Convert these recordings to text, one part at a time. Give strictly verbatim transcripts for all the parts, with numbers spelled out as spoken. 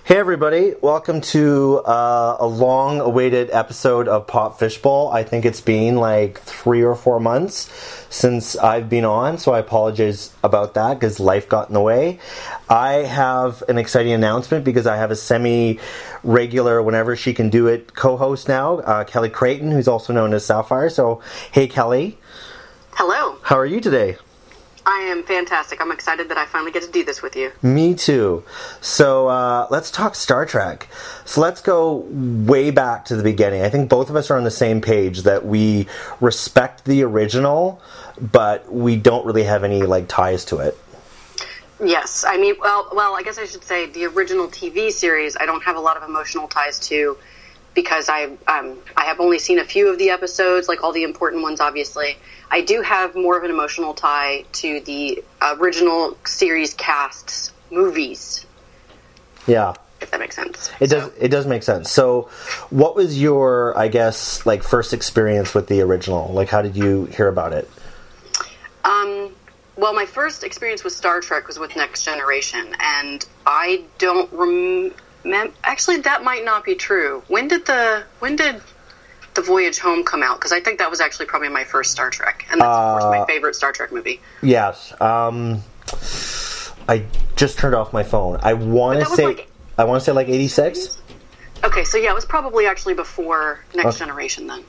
Hey everybody, welcome to uh, a long-awaited episode of Pop Fishbowl. I think it's been like three or four months since I've been on, so I apologize about that because life got in the way. I have an exciting announcement because I have a semi-regular, whenever she can do it, co-host now, uh, Kelly Creighton, who's also known as Sapphire. So, hey Kelly. Hello. How are you today? I am fantastic. I'm excited that I finally get to do this with you. Me too. So uh, let's talk Star Trek. So let's go way back to the beginning. I think both of us are on the same page that we respect the original, but we don't really have any like ties to it. Yes. I mean, well, well, I guess I should say the original T V series I don't have a lot of emotional ties to because I um, I have only seen a few of the episodes, like all the important ones, obviously. I do have more of an emotional tie to the original series cast's movies. Yeah. If that makes sense. It so. does it does make sense. So what was your, I guess, like first experience with the original? Like how did you hear about it? Um well, my first experience with Star Trek was with Next Generation, and I don't remember actually that might not be true. When did the when did The Voyage Home come out? Because I think that was actually probably my first Star Trek, and that's uh, of course my favorite Star Trek movie. Yes, um, I just turned off my phone. I want to say, like, I want to say like eighty-six. Okay, so yeah, it was probably actually before Next okay. Generation then.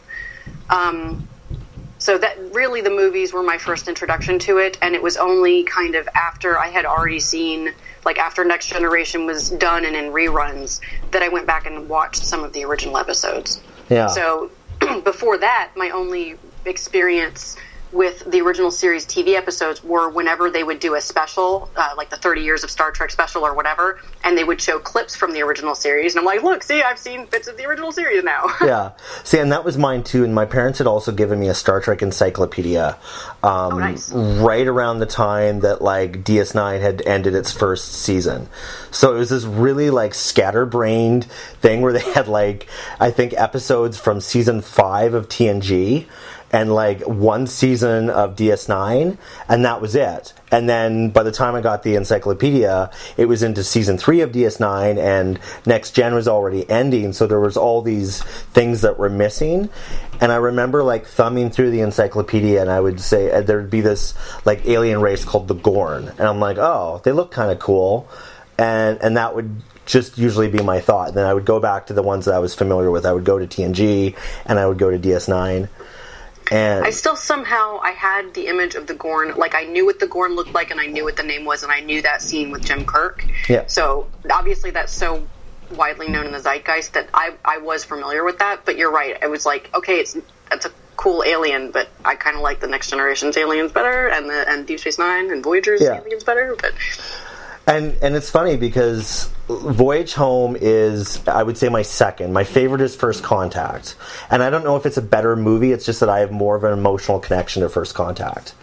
Um, so that really the movies were my first introduction to it, and it was only kind of after I had already seen, like after Next Generation was done and in reruns, that I went back and watched some of the original episodes. Yeah. So before that, my only experience with the original series T V episodes were whenever they would do a special, uh, like the thirty years of Star Trek special or whatever, and they would show clips from the original series. And I'm like, look, see, I've seen bits of the original series now. Yeah. See, and that was mine too. And my parents had also given me a Star Trek encyclopedia um, oh, nice. right around the time that like D S nine had ended its first season. So it was this really like scatterbrained thing where they had like, I think episodes from season five of T N G and like one season of D S nine, and that was it. And then by the time I got the encyclopedia, it was into season three of D S nine, and Next Gen was already ending, so there was all these things that were missing. And I remember like thumbing through the encyclopedia, and I would say uh, there'd be this like alien race called the Gorn, and I'm like, oh, they look kind of cool, and and that would just usually be my thought. And then I would go back to the ones that I was familiar with. I would go to T N G, and I would go to D S nine. And I still somehow, I had the image of the Gorn, like I knew what the Gorn looked like and I knew what the name was and I knew that scene with Jim Kirk. Yeah. So obviously that's so widely known in the zeitgeist that I, I was familiar with that, but you're right. It was like, okay, it's it's a cool alien, but I kind of like the Next Generation's aliens better and the and Deep Space Nine and Voyager's yeah. aliens better, but... And and it's funny because Voyage Home is, I would say, my second. My favorite is First Contact. And I don't know if it's a better movie, it's just that I have more of an emotional connection to First Contact.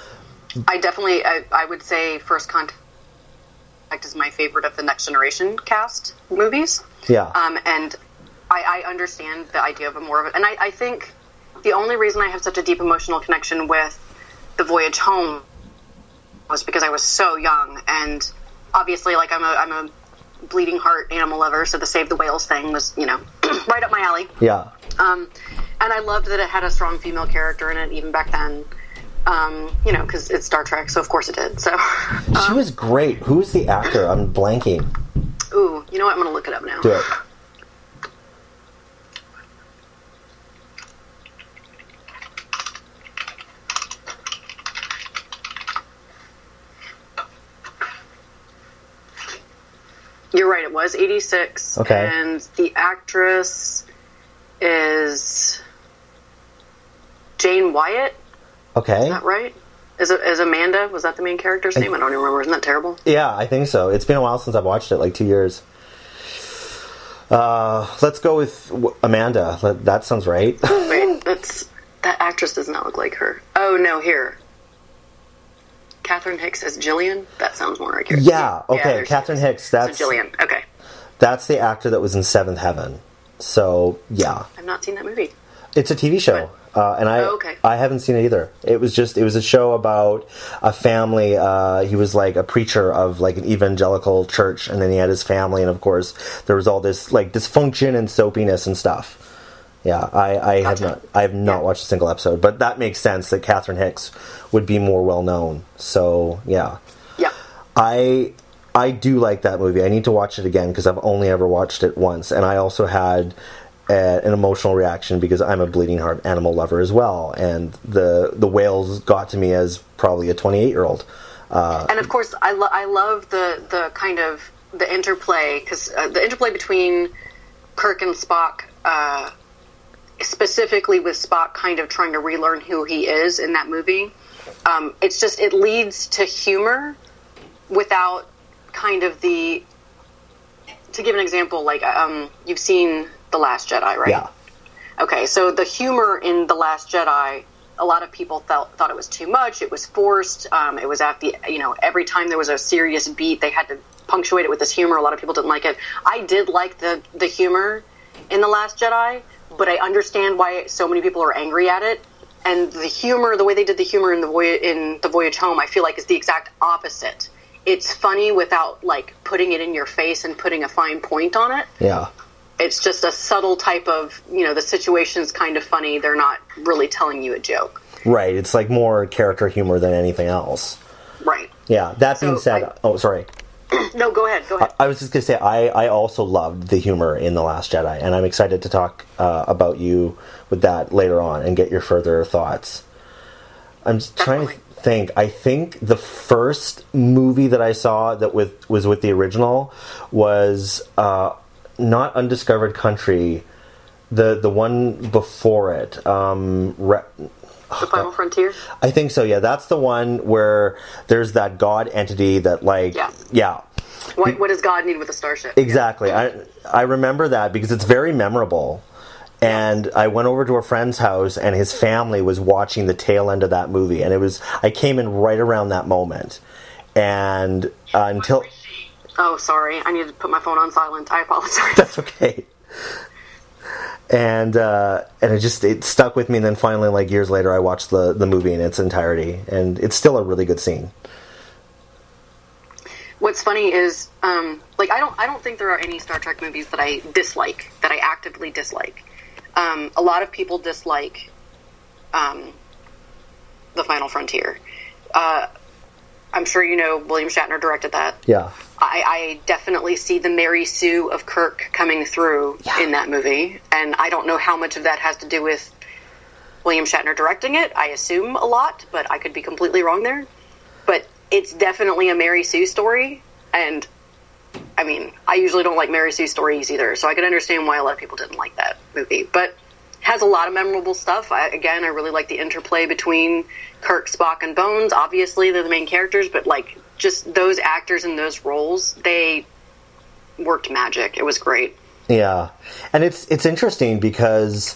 I definitely, I, I would say First Contact is my favorite of the Next Generation cast movies. Yeah. Um, and I, I understand the idea of a more of it. And I, I think the only reason I have such a deep emotional connection with The Voyage Home was because I was so young, and obviously, like, I'm a I'm a bleeding heart animal lover, so the Save the Whales thing was, you know, right up my alley. Yeah. Um, and I loved that it had a strong female character in it, even back then. Um, you know, because it's Star Trek, so of course it did. So um, she was great. Who's the actor? I'm blanking. Ooh, you know what? I'm going to look it up now. Do it. You're right, it was eighty-six. Okay. And the actress is Jane Wyatt. Okay. Is that right? Is, it, is Amanda, was that the main character's name? I don't even remember. Isn't that terrible? Yeah, I think so. It's been a while since I've watched it, like two years. Uh, let's go with Amanda. That sounds right. Wait, that's, that actress does not look like her. Oh, no, here. Catherine Hicks as Jillian? That sounds more accurate. Yeah, okay, yeah, Catherine Hicks. That's so Jillian, okay. That's the actor that was in Seventh Heaven. So, yeah. I've not seen that movie. It's a T V show. Uh, and I, oh, okay. I haven't seen it either. It was just, it was a show about a family. Uh, he was like a preacher of like an evangelical church, and then he had his family, and of course there was all this like dysfunction and soapiness and stuff. Yeah, I, I have not, I have not yeah. watched a single episode, but that makes sense that Catherine Hicks would be more well known. So yeah, yeah, I, I do like that movie. I need to watch it again because I've only ever watched it once, and I also had an emotional reaction because I'm a bleeding heart animal lover as well, and the the whales got to me as probably a twenty-eight year old. Uh, and of course, I lo- I love the the kind of the interplay because uh, the interplay between Kirk and Spock, uh, specifically with Spock kind of trying to relearn who he is in that movie. Um, it's just it leads to humor without kind of the. To give an example, like um, you've seen The Last Jedi, right? Yeah. Okay, so the humor in The Last Jedi, a lot of people felt thought it was too much. It was forced. Um, it was at the, you know, every time there was a serious beat, they had to punctuate it with this humor. A lot of people didn't like it. I did like the, the humor in The Last Jedi, but I understand why so many people are angry at it. And the humor, the way they did the humor in the voy- in the Voyage Home, I feel like is the exact opposite. It's funny without, like, putting it in your face and putting a fine point on it. Yeah. It's just a subtle type of, you know, the situation's kind of funny. They're not really telling you a joke. Right. It's, like, more character humor than anything else. Right. Yeah. That being so, said... I, oh, sorry. No, go ahead. Go ahead. I, I was just going to say, I, I also loved the humor in The Last Jedi, and I'm excited to talk uh, about you with that later on and get your further thoughts. I'm just trying to... think I think the first movie that I saw that with was with the original was uh, not Undiscovered Country, the the one before it. Um, Re- the Final Frontier. I think so. Yeah, that's the one where there's that god entity that like yeah. yeah. What what does God need with a starship? Exactly. Yeah. I I remember that because it's very memorable. And I went over to a friend's house, and his family was watching the tail end of that movie. And it was, I came in right around that moment. And uh, until... Oh, sorry. I need to put my phone on silent. I apologize. That's okay. And uh, and it just, it stuck with me. And then finally, like years later, I watched the, the movie in its entirety. And it's still a really good scene. What's funny is, um, like, I don't, I don't think there are any Star Trek movies that I dislike, that I actively dislike. Um, a lot of people dislike um, The Final Frontier. Uh, I'm sure you know William Shatner directed that. Yeah. I, I definitely see the Mary Sue of Kirk coming through yeah. in that movie. And I don't know how much of that has to do with William Shatner directing it. I assume a lot, but I could be completely wrong there. But it's definitely a Mary Sue story. And I mean, I usually don't like Mary Sue stories either, so I could understand why a lot of people didn't like that movie. But it has a lot of memorable stuff. I, again, I really like the interplay between Kirk, Spock, and Bones. Obviously, they're the main characters, but like just those actors in those roles, they worked magic. It was great. Yeah, and it's it's interesting because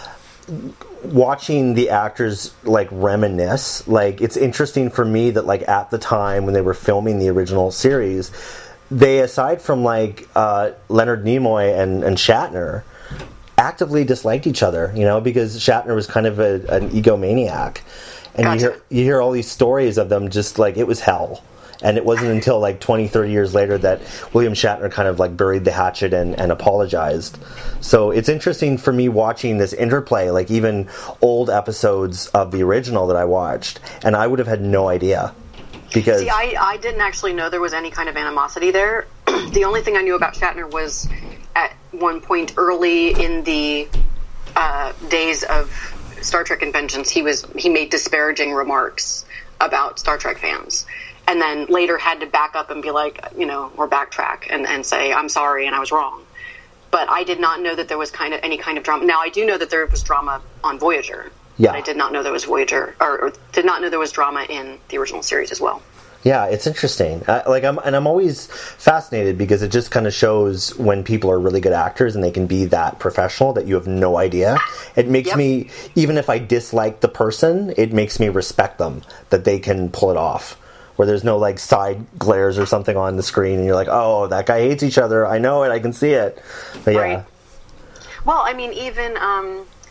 watching the actors like reminisce, like it's interesting for me that like at the time when they were filming the original series, they, aside from like uh, Leonard Nimoy and, and Shatner, actively disliked each other, you know, because Shatner was kind of a, an egomaniac. And gotcha. you hear you hear all these stories of them just like it was hell. And it wasn't until like twenty, thirty years later that William Shatner kind of like buried the hatchet and, and apologized. So it's interesting for me watching this interplay, like even old episodes of the original that I watched, and I would have had no idea. Because See, I, I didn't actually know there was any kind of animosity there. The only thing I knew about Shatner was at one point early in the uh, days of Star Trek conventions, he was he made disparaging remarks about Star Trek fans. And then later had to back up and be like, you know, or backtrack and, and say, I'm sorry and I was wrong. But I did not know that there was kind of any kind of drama. Now, I do know that there was drama on Voyager. Yeah. But I did not know there was Voyager, or, or did not know there was drama in the original series as well. Yeah, it's interesting. Uh, like, I'm and I'm always fascinated because it just kind of shows when people are really good actors and they can be that professional that you have no idea. It makes yep. me, even if I dislike the person, it makes me respect them that they can pull it off. Where there's no like side glares or something on the screen, and you're like, "Oh, that guy hates each other. I know it. I can see it." But yeah. Right. Well, I mean, even um,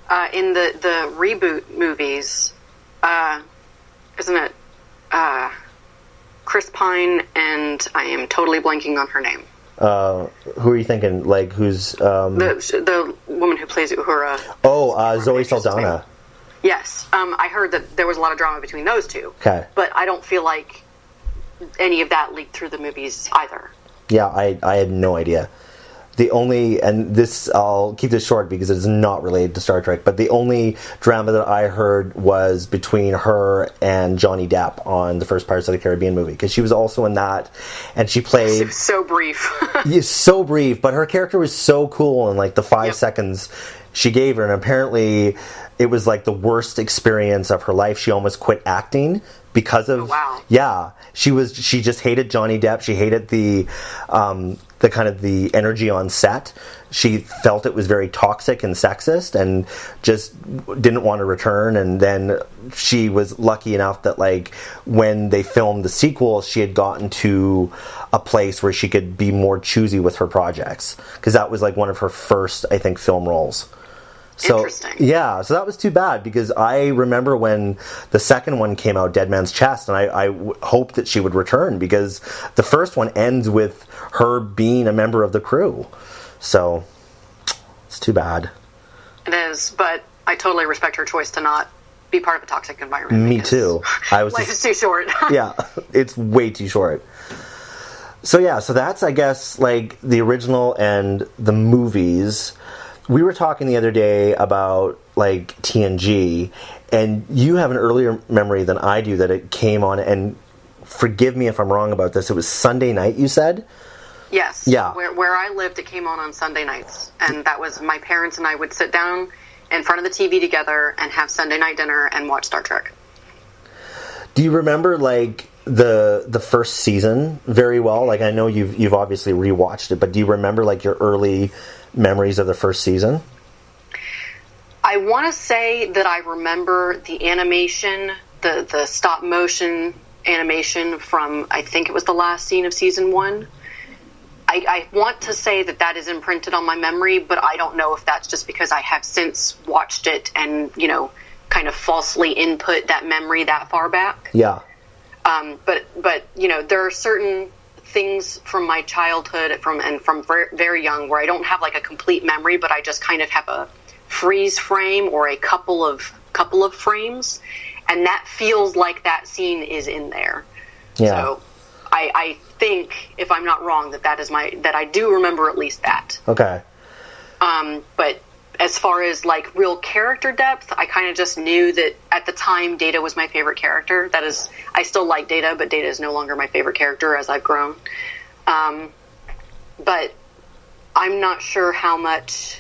uh, in the, the reboot movies, uh, isn't it uh, Chris Pine and I am totally blanking on her name. Uh, who are you thinking? Like, who's... Um... The the woman who plays Uhura. Oh, uh, Zoe Saldana. Yes. Um, I heard that there was a lot of drama between those two. Okay. But I don't feel like any of that leaked through the movies either. Yeah, I I had no idea. The only, and this, I'll keep this short because it's not related to Star Trek, but the only drama that I heard was between her and Johnny Depp on the first Pirates of the Caribbean movie, because she was also in that, and she played... So brief. Yeah, so brief, but her character was so cool in like the five Yep. seconds she gave her, and apparently it was like the worst experience of her life. She almost quit acting because of... Oh, wow. Yeah, she was. She just hated Johnny Depp. She hated the... Um, the kind of the energy on set. She felt it was very toxic and sexist and just didn't want to return. And then she was lucky enough that, like, when they filmed the sequel, she had gotten to a place where she could be more choosy with her projects, because that was like one of her first, I think, film roles. So, Interesting. Yeah, so that was too bad, because I remember when the second one came out, Dead Man's Chest, and I, I w- hoped that she would return, because the first one ends with her being a member of the crew. So, it's too bad. It is, but I totally respect her choice to not be part of a toxic environment. Me too. I was life just, is too short. Yeah, it's way too short. So yeah, so that's, I guess, like, the original and the movies. We were talking the other day about, like, T N G, and you have an earlier memory than I do that it came on, and forgive me if I'm wrong about this, it was Sunday night, you said? Yes. Yeah. Where, where I lived, it came on on Sunday nights, and that was my parents and I would sit down in front of the T V together and have Sunday night dinner and watch Star Trek. Do you remember, like, the the first season very well? Like, I know you've you've obviously rewatched it, but do you remember, like, your early memories of the first season? I want to say that I remember the animation, the, the stop motion animation from, I think it was the last scene of season one. I, I want to say that that is imprinted on my memory, but I don't know if that's just because I have since watched it and, you know, kind of falsely input that memory that far back. Yeah. Um, but, but, you know, there are certain things from my childhood from and from very, very young where I don't have like a complete memory, but I just kind of have a freeze frame or a couple of couple of frames, and that feels like that scene is in there. Yeah. So I, I think, if I'm not wrong, that that is my that I do remember at least that. Okay. Um, but as far as like real character depth, I kind of just knew that at the time Data was my favorite character. That is, I still like Data, but Data is no longer my favorite character as I've grown. Um, but I'm not sure how much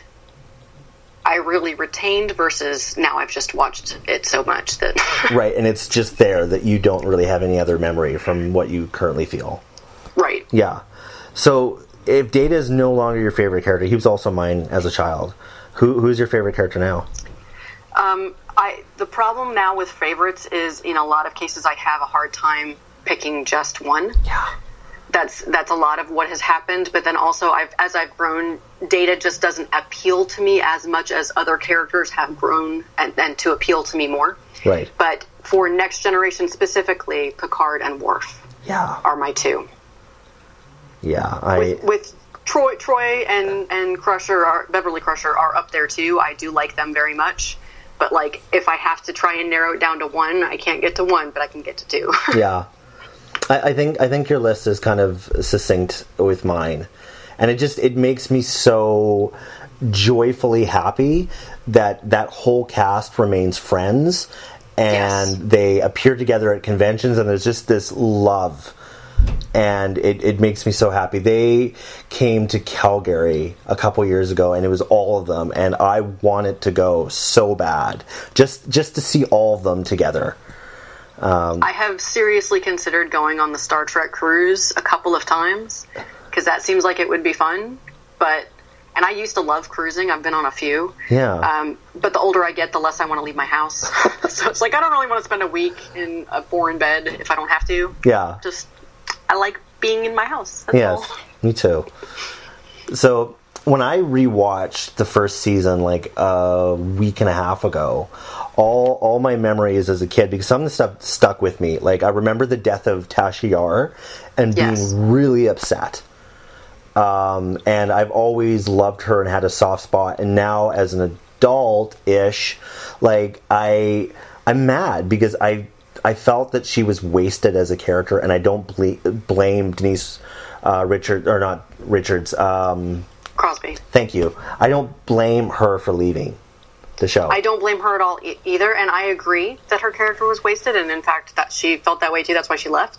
I really retained versus now I've just watched it so much that... Right, and it's just there that you don't really have any other memory from what you currently feel. Right. Yeah. So if Data is no longer your favorite character, he was also mine as a child. Who Who's your favorite character now? Um, I the problem now with favorites is in a lot of cases I have a hard time picking just one. Yeah. That's that's a lot of what has happened, but then also I've as I've grown, Data just doesn't appeal to me as much as other characters have grown and, and to appeal to me more. Right. But for Next Generation specifically, Picard and Worf Yeah. are my two. Yeah. I. With, with Troy, Troy and and Crusher, are, Beverly Crusher are up there too. I do like them very much. But like, if I have to try and narrow it down to one, I can't get to one, but I can get to two. Yeah. I, I think I think your list is kind of succinct with mine, and it just it makes me so joyfully happy that that whole cast remains friends, and Yes. they appear together at conventions, and there's just this love, and it, it makes me so happy. They came to Calgary a couple years ago, and it was all of them, and I wanted to go so bad, just just to see all of them together. Um, I have seriously considered going on the Star Trek cruise a couple of times because that seems like it would be fun. But and I used to love cruising. I've been on a few. Yeah. Um, but the older I get, the less I want to leave my house. So it's like I don't really want to spend a week in a foreign bed if I don't have to. Yeah. Just I like being in my house. That's Yes, all. me too. So when I rewatched the first season like a week and a half ago, all all my memories as a kid, because some of the stuff stuck with me. Like, I remember the death of Tasha Yar and being Yes. really upset. Um, and I've always loved her and had a soft spot. And now, as an adult-ish, like I, I'm mad because I, I felt that she was wasted as a character, and I don't ble- blame Denise uh, Richard or not Richards. Um, Crosby. thank you. I don't blame her for leaving the show. I don't blame her at all e- either, and I agree that her character was wasted, and in fact that she felt that way too. That's why she left.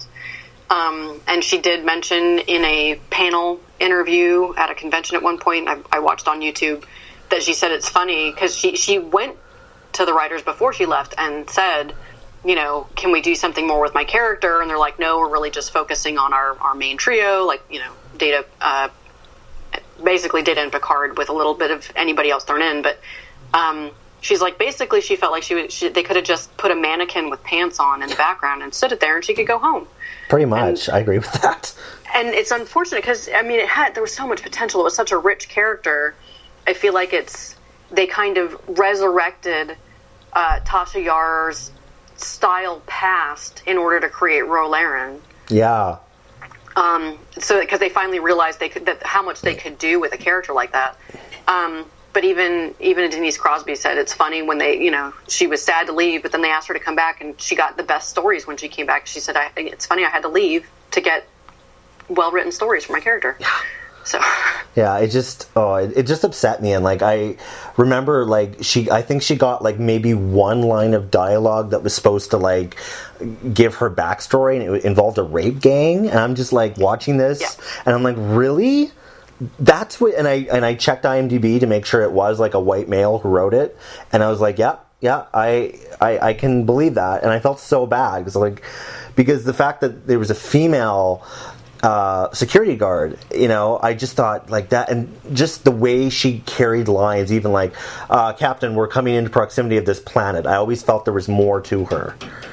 Um, and she did mention in a panel interview at a convention at one point, I, I watched on YouTube, that she said it's funny because she, she went to the writers before she left and said, you know, can we do something more with my character? And they're like, no, we're really just focusing on our, our main trio, like, you know, Data, uh, basically Data and Picard with a little bit of anybody else thrown in. But um, she's like, basically she felt like she, was, she they could have just put a mannequin with pants on in the background and stood it there and she could go home. Pretty much. And I agree with that. And it's unfortunate because, I mean, it had, there was so much potential. It was such a rich character. I feel like it's, they kind of resurrected uh, Tasha Yar's style past in order to create Ro Laren. Yeah. Um, so, because they finally realized they could, that how much they could do with a character like that. Um, but even, even Denise Crosby said it's funny when they, you know, she was sad to leave, but then they asked her to come back and she got the best stories when she came back. She said, I, it's funny, I had to leave to get well-written stories for my character. Yeah. So. Yeah, it just, oh, it, it just upset me. And like, I remember like she, I think she got like maybe one line of dialogue that was supposed to like give her backstory, and it involved a rape gang. And I'm just like watching this yeah. and I'm like, really? That's what, and I, and I checked IMDb to make sure it was like a white male who wrote it. And I was like, yeah, yeah, I, I, I can believe that. And I felt so bad because like, because the fact that there was a female uh, security guard, you know, I just thought like that, and just the way she carried lines, even like, uh, Captain, we're coming into proximity of this planet. I always felt there was more to her.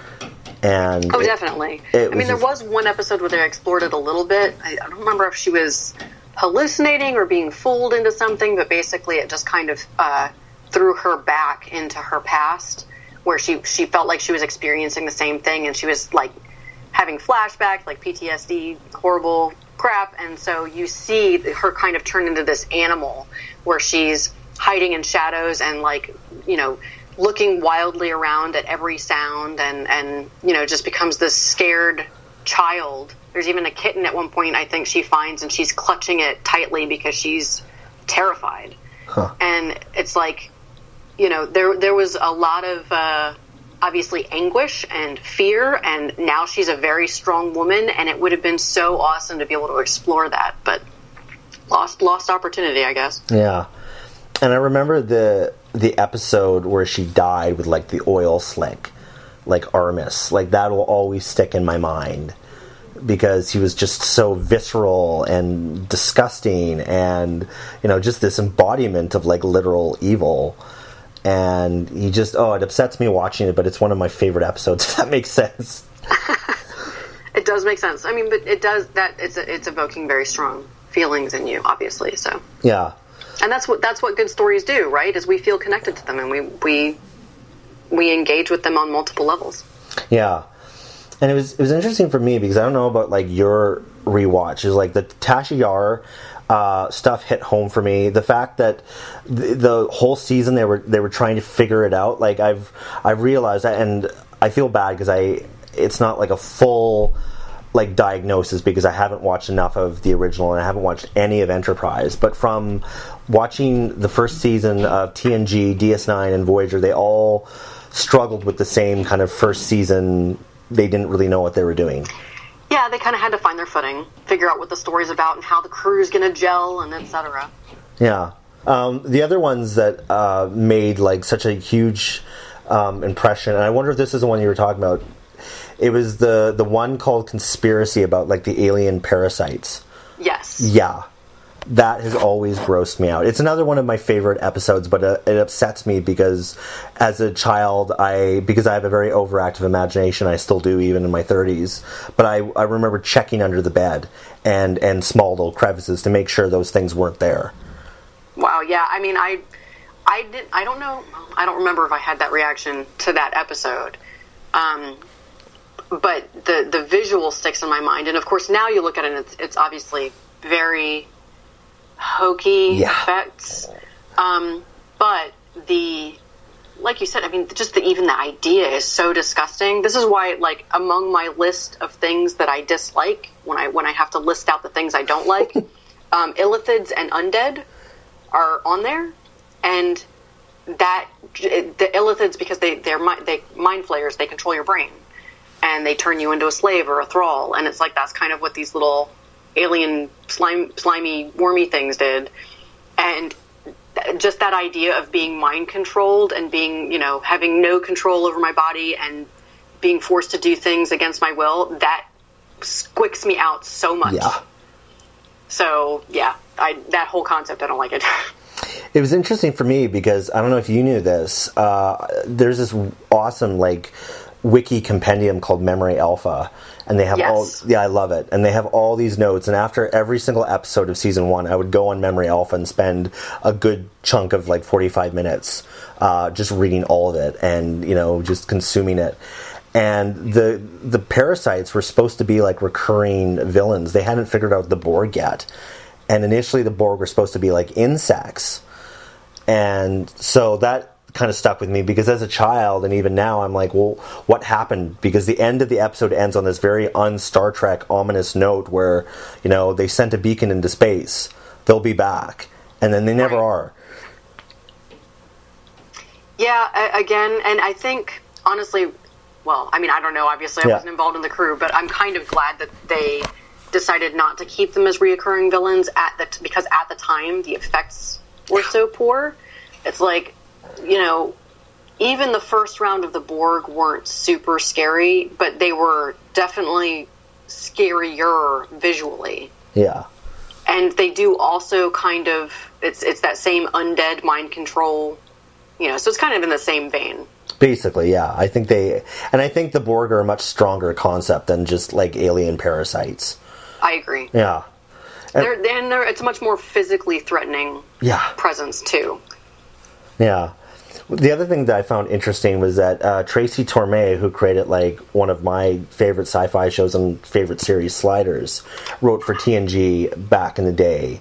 And oh, it, definitely. It I mean, there was one episode where they explored it a little bit. I, I don't remember if she was hallucinating or being fooled into something, but basically it just kind of uh, threw her back into her past, where she she felt like she was experiencing the same thing, and she was like having flashbacks, like P T S D, horrible crap. And so you see her kind of turn into this animal where she's hiding in shadows and like, you know, looking wildly around at every sound, and, and, you know, just becomes this scared child. There's even a kitten at one point I think she finds, and she's clutching it tightly because she's terrified. Huh. And it's like, you know, there, there was a lot of, uh, obviously anguish and fear, and now she's a very strong woman, and it would have been so awesome to be able to explore that, but lost lost opportunity, I guess. Yeah. And I remember the the episode where she died with like the oil slick, like Armis, like that will always stick in my mind because he was just so visceral and disgusting, and you know, just this embodiment of like literal evil. And he just, oh, it upsets me watching it, but it's one of my favorite episodes, if that makes sense. It does make sense. I mean, but it does, that, it's it's evoking very strong feelings in you, obviously, so. Yeah. And that's what that's what good stories do, right? Is we feel connected to them, and we we we engage with them on multiple levels. Yeah. And it was it was interesting for me because I don't know about like your rewatch. Is like the Tasha Yar uh, stuff hit home for me. The fact that the, the whole season they were they were trying to figure it out. Like I've I've realized that, and I feel bad because I it's not like a full like diagnosis because I haven't watched enough of the original and I haven't watched any of Enterprise. But from watching the first season of T N G, D S nine, and Voyager, they all struggled with the same kind of first season. They didn't really know what they were doing. Yeah, they kind of had to find their footing, figure out what the story's about and how the crew's going to gel, and et cetera. Yeah. Um, the other ones that uh, made like such a huge um, impression, and I wonder if this is the one you were talking about. It was the the one called Conspiracy about like the alien parasites. Yes. Yeah. That has always grossed me out. It's another one of my favorite episodes, but uh, it upsets me because as a child, I because I have a very overactive imagination, I still do even in my thirties, but I, I remember checking under the bed and, and small little crevices to make sure those things weren't there. yeah. I mean, I, I did. I don't know. I don't remember if I had that reaction to that episode. Um, but the the visual sticks in my mind, and of course now you look at it, and it's, it's obviously very hokey yeah. effects. Um, but the, like you said, I mean, just the, even the idea is so disgusting. This is why, like, among my list of things that I dislike, when I when I have to list out the things I don't like, um, illithids and undead are on there, and that the illithids, because they they're they mind flayers, they control your brain, and they turn you into a slave or a thrall, and it's like that's kind of what these little alien slime slimy wormy things did, and just that idea of being mind controlled and being, you know, having no control over my body and being forced to do things against my will, that squicks me out so much. Yeah. So yeah, I that whole concept, I don't like it. It was interesting for me because I don't know if you knew this. Uh, there's this awesome like wiki compendium called Memory Alpha, and they have yes. all. Yeah, I love it, and they have all these notes. And after every single episode of season one, I would go on Memory Alpha and spend a good chunk of like forty-five minutes uh, just reading all of it, and you know, just consuming it. And the the parasites were supposed to be like recurring villains. They hadn't figured out the Borg yet. And initially the Borg were supposed to be like insects. And so that kind of stuck with me because as a child and even now I'm like, well, what happened? Because the end of the episode ends on this very un-Star Trek ominous note where, you know, they sent a beacon into space. They'll be back. And then they never right. are. Yeah, again, and I think, honestly, well, I mean, I don't know. Obviously, I yeah. wasn't involved in the crew, but I'm kind of glad that they decided not to keep them as reoccurring villains at the t- because at the time the effects were so poor. It's like, you know, even the first round of the Borg weren't super scary, but they were definitely scarier visually. Yeah. And they do also kind of, it's it's that same undead mind control, you know, so it's kind of in the same vein. Basically, yeah. I think they, and I think the Borg are a much stronger concept than just like alien parasites. I agree. Yeah. And they're, and they're, it's a much more physically threatening yeah. presence, too. Yeah. The other thing that I found interesting was that uh, Tracy Torme, who created like one of my favorite sci-fi shows and favorite series, Sliders, wrote for T N G back in the day.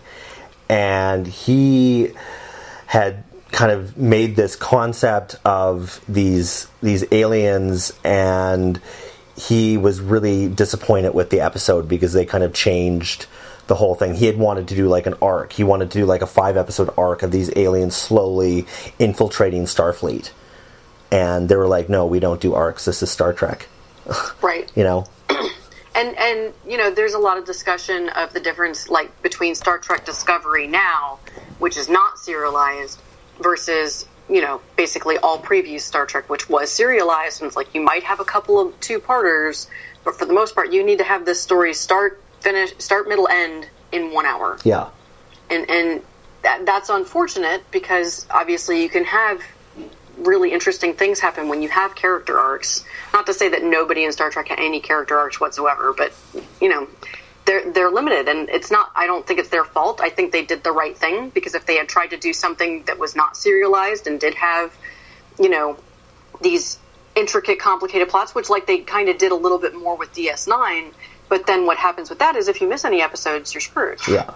And he had kind of made this concept of these these aliens, and he was really disappointed with the episode because they kind of changed the whole thing. He had wanted to do like an arc. He wanted to do like a five episode arc of these aliens slowly infiltrating Starfleet. And they were like, no, we don't do arcs. This is Star Trek. Right. You know? And, and, you know, there's a lot of discussion of the difference, like, between Star Trek Discovery now, which is not serialized, versus, you know, basically all previous Star Trek, which was serialized, and it's like you might have a couple of two-parters, but for the most part, you need to have this story start, finish, start, middle, end in one hour. Yeah. And and that, that's unfortunate because obviously you can have really interesting things happen when you have character arcs. Not to say that nobody in Star Trek had any character arcs whatsoever, but, you know, they're they're limited, and it's not, I don't think it's their fault. I think they did the right thing, because if they had tried to do something that was not serialized and did have, you know, these intricate, complicated plots, which, like, they kind of did a little bit more with D S nine, but then what happens with that is if you miss any episodes, you're screwed. Yeah.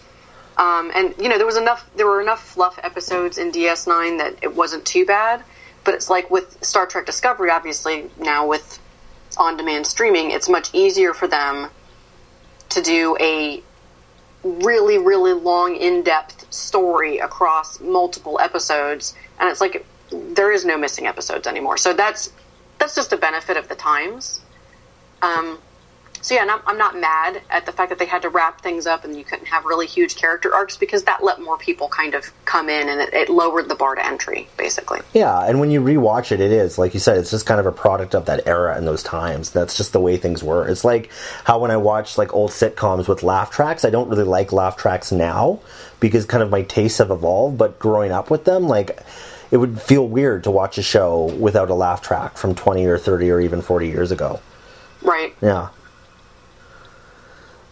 Um, and, you know, there was enough, there were enough fluff episodes in D S nine that it wasn't too bad, but it's like with Star Trek Discovery, obviously, now with on-demand streaming, it's much easier for them to do a really, really long, in-depth story across multiple episodes, and it's like there is no missing episodes anymore. So that's that's just a benefit of the times. Um, so yeah, and I'm, I'm not mad at the fact that they had to wrap things up and you couldn't have really huge character arcs, because that let more people kind of come in, and it, it lowered the bar to entry, basically. Yeah, and when you rewatch it, it is, like you said, it's just kind of a product of that era and those times. That's just the way things were. It's like how when I watch like old sitcoms with laugh tracks, I don't really like laugh tracks now because kind of my tastes have evolved, but growing up with them, like, it would feel weird to watch a show without a laugh track from twenty or thirty or even forty years ago. Right. Yeah.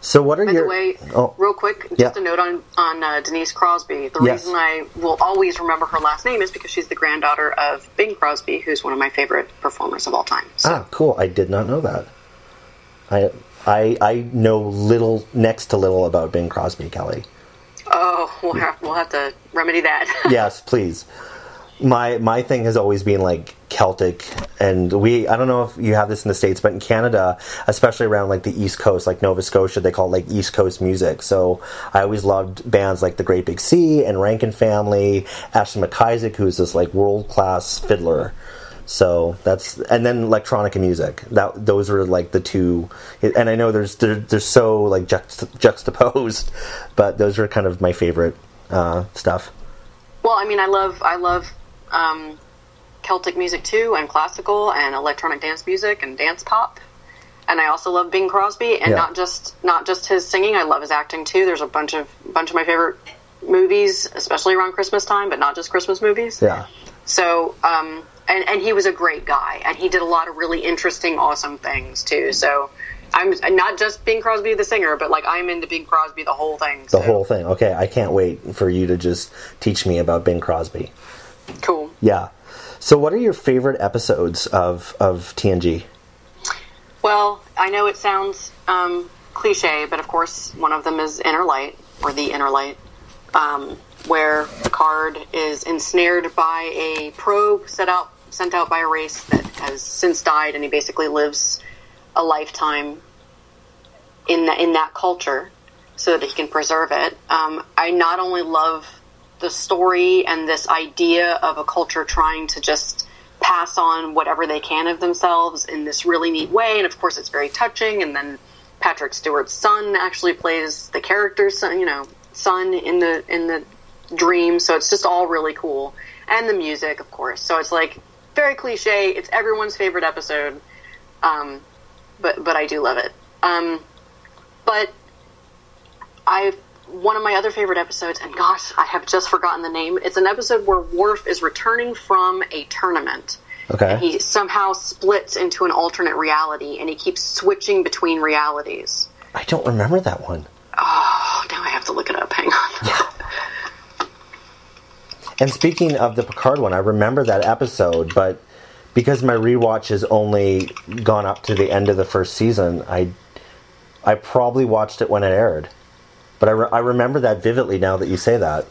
So what are By your... the way, oh. real quick, just Yeah. a note on, on uh, Denise Crosby. The Yes. reason I will always remember her last name is because she's the granddaughter of Bing Crosby, who's one of my favorite performers of all time. So. Ah, cool. I did not know that. I, I, I know little, next to little about Bing Crosby, Kelly. Oh, we'll have, we'll have to remedy that. Yes, please. My my thing has always been like Celtic, and we I don't know if you have this in the States, but in Canada, especially around like the East Coast, like Nova Scotia, they call it like East Coast music. So I always loved bands like the Great Big Sea and Rankin Family, Ashley McIsaac, who's this like world class fiddler. So that's, and then electronica music. That those are like the two, and I know there's they're, they're so like juxt- juxtaposed, but those are kind of my favorite uh, stuff. Well, I mean, I love I love um, Celtic music too, and classical and electronic dance music and dance pop, and I also love Bing Crosby, and Yeah. not just not just his singing. I love his acting too. There's a bunch of bunch of my favorite movies, especially around Christmas time, but not just Christmas movies. Yeah. So, um, and and he was a great guy, and he did a lot of really interesting, awesome things too. So. I'm not just Bing Crosby the singer, but like I'm into Bing Crosby the whole thing. The so. whole thing. Okay, I can't wait for you to just teach me about Bing Crosby. Cool. Yeah. So what are your favorite episodes of, of T N G? Well, I know it sounds um, cliche, but of course one of them is Inner Light, or The Inner Light, um, where Picard is ensnared by a probe set out, sent out by a race that has since died, and he basically lives a lifetime in that in that culture so that he can preserve it. Um, I not only love the story and this idea of a culture trying to just pass on whatever they can of themselves in this really neat way, and of course it's very touching. And then Patrick Stewart's son actually plays the character's son, you know, son in the in the dream. So it's just all really cool, and the music, of course. So it's like very cliche. It's everyone's favorite episode. Um, But but I do love it. Um, but I one of my other favorite episodes, and gosh, I have just forgotten the name. It's an episode where Worf is returning from a tournament. Okay. And he somehow splits into an alternate reality, and he keeps switching between realities. I don't remember that one. Oh, now I have to look it up. Hang on. Yeah. And speaking of the Picard one, I remember that episode, but because my rewatch has only gone up to the end of the first season, I I probably watched it when it aired. But I, re- I remember that vividly now that you say that.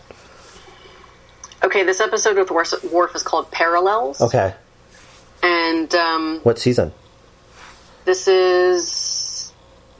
Okay, this episode with Worf, Worf is called Parallels. Okay. And um, What season? this is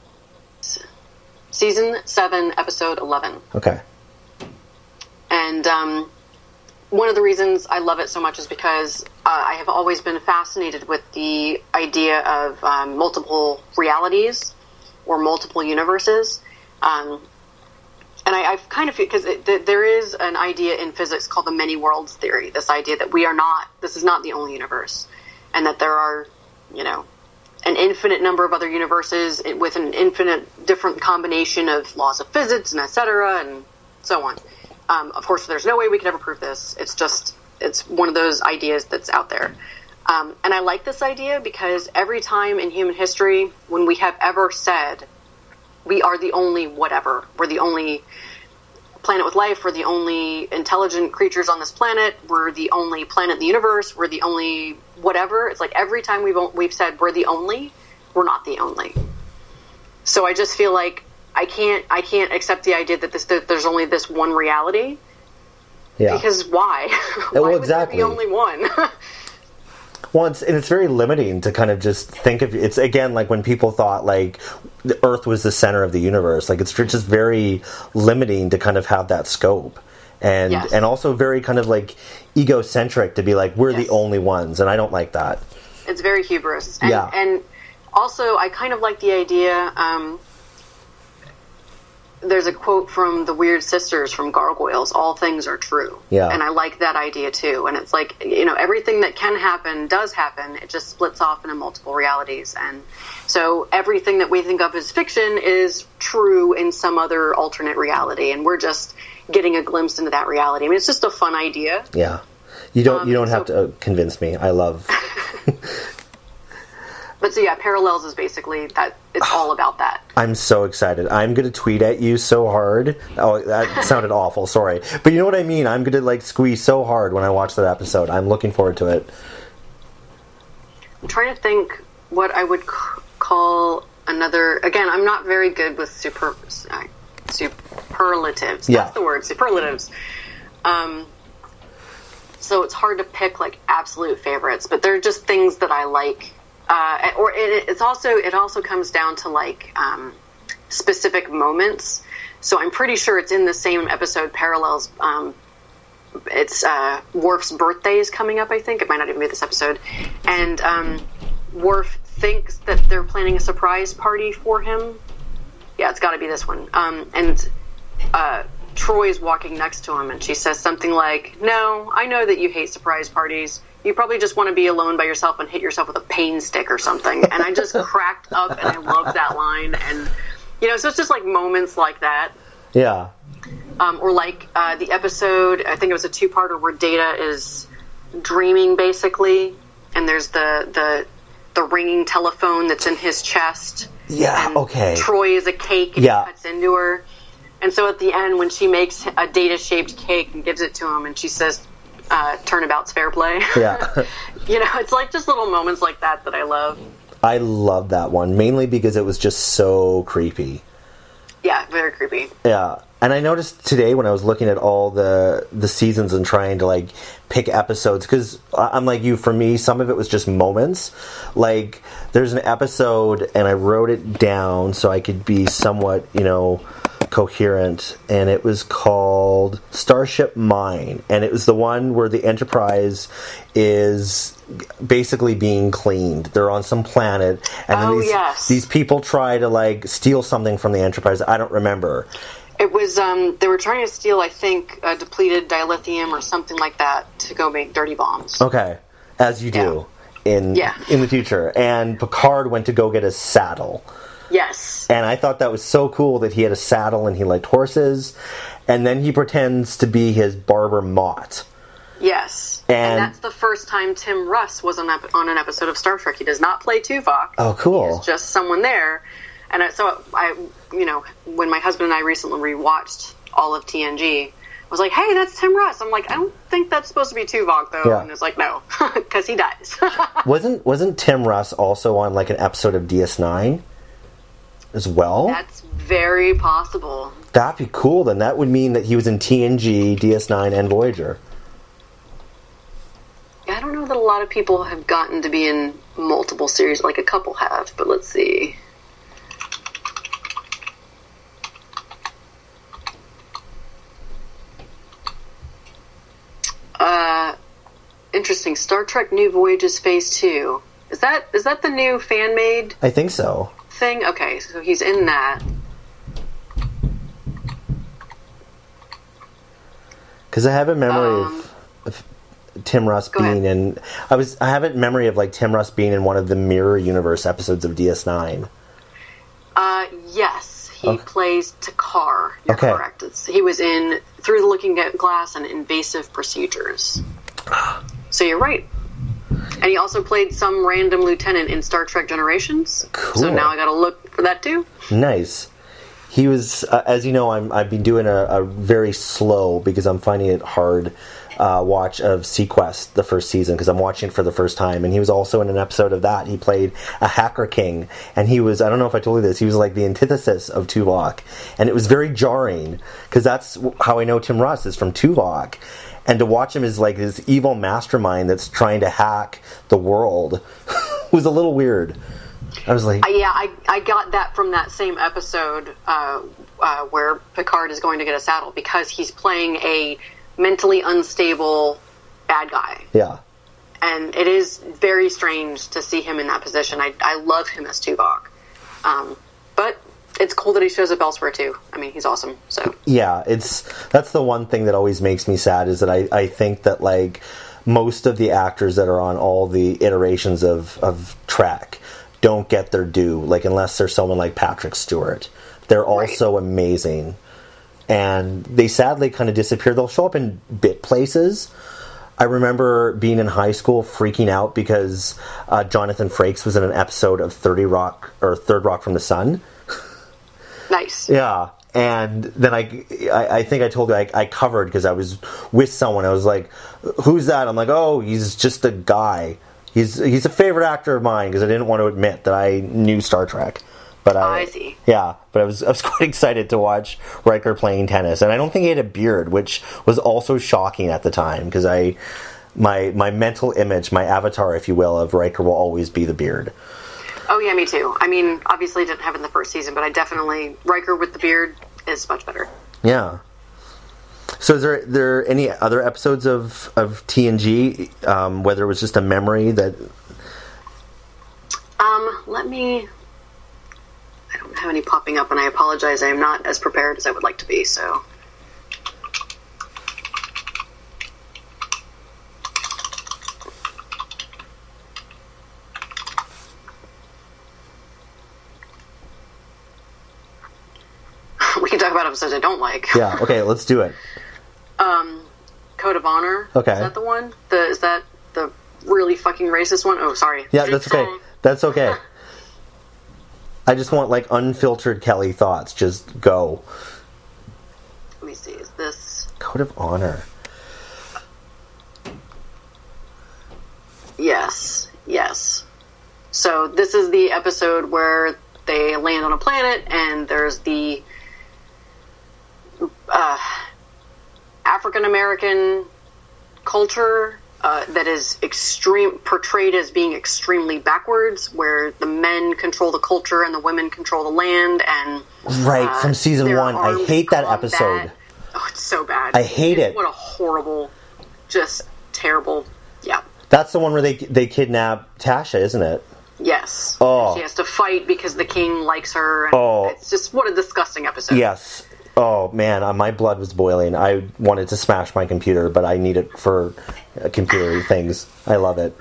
season seven, episode eleven. Okay. And um, one of the reasons I love it so much is because uh, I have always been fascinated with the idea of um, multiple realities or multiple universes. Um, and I, I've kind of, because th- there is an idea in physics called the many worlds theory, this idea that we are not, this is not the only universe, and that there are, you know, an infinite number of other universes with an infinite different combination of laws of physics and et cetera, and so on. Um, of course, there's no way we could ever prove this. It's just, it's one of those ideas that's out there. Um, and I like this idea because every time in human history, when we have ever said, we are the only whatever, we're the only planet with life, we're the only intelligent creatures on this planet, we're the only planet in the universe, we're the only whatever, it's like every time we've, we've said we're the only, we're not the only. So I just feel like I can't I can't accept the idea that this that there's only this one reality. Yeah. Because why? Well, why exactly. would there be only one? Well, it's, and it's very limiting to kind of just think of it's again like when people thought like the Earth was the center of the universe. Like it's just very limiting to kind of have that scope, and Yes. and also very kind of like egocentric to be like we're Yes. the only ones, and I don't like that. It's very hubris. And, Yeah. and also, I kind of like the idea. Um, there's a quote from the Weird Sisters from Gargoyles, all things are true. Yeah. And I like that idea too. And it's like, you know, everything that can happen does happen. It just splits off into multiple realities. And so everything that we think of as fiction is true in some other alternate reality. And we're just getting a glimpse into that reality. I mean, it's just a fun idea. Yeah, you don't Um, you don't have so- to uh, convince me. I love. But so yeah, Parallels is basically that. It's all about that. I'm so excited. I'm going to tweet at you so hard. Oh, that sounded awful. Sorry. But you know what I mean? I'm going to like squeeze so hard when I watch that episode. I'm looking forward to it. I'm trying to think what I would c- call another... Again, I'm not very good with super, uh, superlatives. Yeah. That's the word, superlatives. Um, so it's hard to pick like absolute favorites, but they're just things that I like. Uh, or it, it's also it also comes down to like um, specific moments. So I'm pretty sure it's in the same episode, Parallels. Um, it's uh, Worf's birthday is coming up. I think it might not even be this episode, and um, Worf thinks that they're planning a surprise party for him. Yeah, it's got to be this one. Um, and uh, Troy's walking next to him, and she says something like, "No, I know that you hate surprise parties. You probably just want to be alone by yourself and hit yourself with a pain stick or something." And I just cracked up, and I loved that line. And, you know, so it's just like moments like that. Yeah. Um, or like uh, the episode, I think it was a two-parter where Data is dreaming, basically. And there's the, the, the ringing telephone that's in his chest. Yeah, and okay. Troy is a cake, and yeah. he cuts into her. And so at the end, when she makes a Data-shaped cake and gives it to him, and she says... Uh, turnabout's fair play. Yeah. You know, it's like just little moments like that that I love. I love that one, mainly because it was just so creepy. Yeah, very creepy. Yeah. And I noticed today when I was looking at all the the seasons and trying to, like, pick episodes, because I'm like you, for me, some of it was just moments. Like, there's an episode, and I wrote it down so I could be somewhat, you know... coherent, and it was called Starship Mine, and it was the one where the Enterprise is basically being cleaned. They're on some planet, and then oh, these, yes. these people try to like steal something from the Enterprise. I don't remember. It was um, they were trying to steal, I think, a depleted dilithium or something like that to go make dirty bombs. Okay, as you do yeah. in yeah. in the future. And Picard went to go get his saddle. Yes. And I thought that was so cool that he had a saddle and he liked horses. And then he pretends to be his barber Mott. Yes. And, and that's the first time Tim Russ was on, on an episode of Star Trek. He does not play Tuvok. Oh, cool. He's just someone there. And I, so I, you know, when my husband and I recently rewatched all of T N G, I was like, hey, that's Tim Russ. I'm like, I don't think that's supposed to be Tuvok, though. Yeah. And it's like, no, because he dies. wasn't wasn't Tim Russ also on like an episode of D S nine? As well? That's very possible. That'd be cool, then. That would mean that he was in T N G, D S nine, and Voyager. I don't know that a lot of people have gotten to be in multiple series. Like, a couple have, but let's see. Uh, interesting. Star Trek New Voyages Phase two. Is that is that the new fan-made... I think so. thing? Okay, so he's in that. Because I have a memory um, of, of Tim Russ being ahead. in... I was I have a memory of like Tim Russ being in one of the Mirror Universe episodes of D S nine. Uh, yes. He okay. plays Takar. You're okay. correct. It's, he was in Through the Looking Glass and Invasive Procedures. So you're right. And he also played some random lieutenant in Star Trek Generations. Cool. So now I gotta look for that too. Nice. He was, uh, as you know, I'm, I've been doing a, a very slow, because I'm finding it hard, uh, watch of Sequest, the first season, because I'm watching it for the first time. And he was also in an episode of that. He played a Hacker King. And he was, I don't know if I told you this, he was like the antithesis of Tuvok. And it was very jarring, because that's how I know Tim Russ is from Tuvok. And to watch him as like this evil mastermind that's trying to hack the world was a little weird. I was like... Uh, yeah, I, I got that from that same episode uh, uh, where Picard is going to get a saddle, because he's playing a mentally unstable bad guy. Yeah. And it is very strange to see him in that position. I, I love him as Tuvok. Um, but it's cool that he shows up elsewhere, too. I mean, he's awesome, so... Yeah, it's... That's the one thing that always makes me sad, is that I, I think that, like, most of the actors that are on all the iterations of, of Trek don't get their due, like, unless they're someone like Patrick Stewart. They're also right. amazing. And they sadly kind of disappear. They'll show up in bit places, I remember being in high school freaking out because uh, Jonathan Frakes was in an episode of thirty Rock, or Third Rock from the Sun. Nice. Yeah. And then I, I, I think I told you I, I covered because I was with someone. I was like, "Who's that?" I'm like, "Oh, he's just a guy. He's he's a favorite actor of mine," because I didn't want to admit that I knew Star Trek. But I, I see. Yeah, but I was I was quite excited to watch Riker playing tennis, and I don't think he had a beard, which was also shocking at the time because I, my my mental image, my avatar, if you will, of Riker will always be the beard. Oh, yeah, me too. I mean, obviously didn't have it in the first season, but I definitely... Riker with the beard is much better. Yeah. So is there there any other episodes of, of T N G, um, whether it was just a memory that... Um, let me... I don't have any popping up, and I apologize. I am not as prepared as I would like to be, so... We can talk about episodes I don't like. Yeah, okay, let's do it. Um, Code of Honor. Okay. Is that the one? The Is that the really fucking racist one? Oh, sorry. Yeah, that's okay. That's okay. I just want, like, unfiltered Kelly thoughts. Just go. Let me see. Is this... Code of Honor. Yes. Yes. So this is the episode where they land on a planet and there's the uh, African-American culture uh, that is extreme portrayed as being extremely backwards, where the men control the culture and the women control the land. And right, uh, from season one. I hate that combat. episode. Oh, it's so bad. I hate it. What a horrible, just terrible. Yeah. That's the one where they they kidnap Tasha, isn't it? Yes. Oh. She has to fight because the king likes her. And oh. It's just, what a disgusting episode. Yes. Oh, man, uh, my blood was boiling. I wanted to smash my computer, but I need it for uh, computer things. I love it.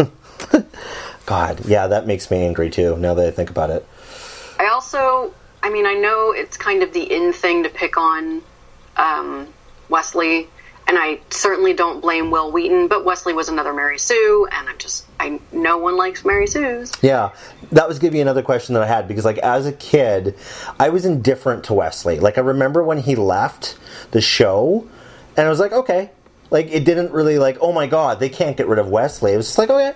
God, yeah, that makes me angry, too, now that I think about it. I also, I mean, I know it's kind of the in thing to pick on um, Wesley, and I certainly don't blame Will Wheaton, but Wesley was another Mary Sue, and I'm just, I no one likes Mary Sues. Yeah, that was going to be another question that I had, because, like, as a kid, I was indifferent to Wesley. Like, I remember when he left the show, and I was like, okay. Like, it didn't really, like, oh my god, they can't get rid of Wesley. It was just like, okay.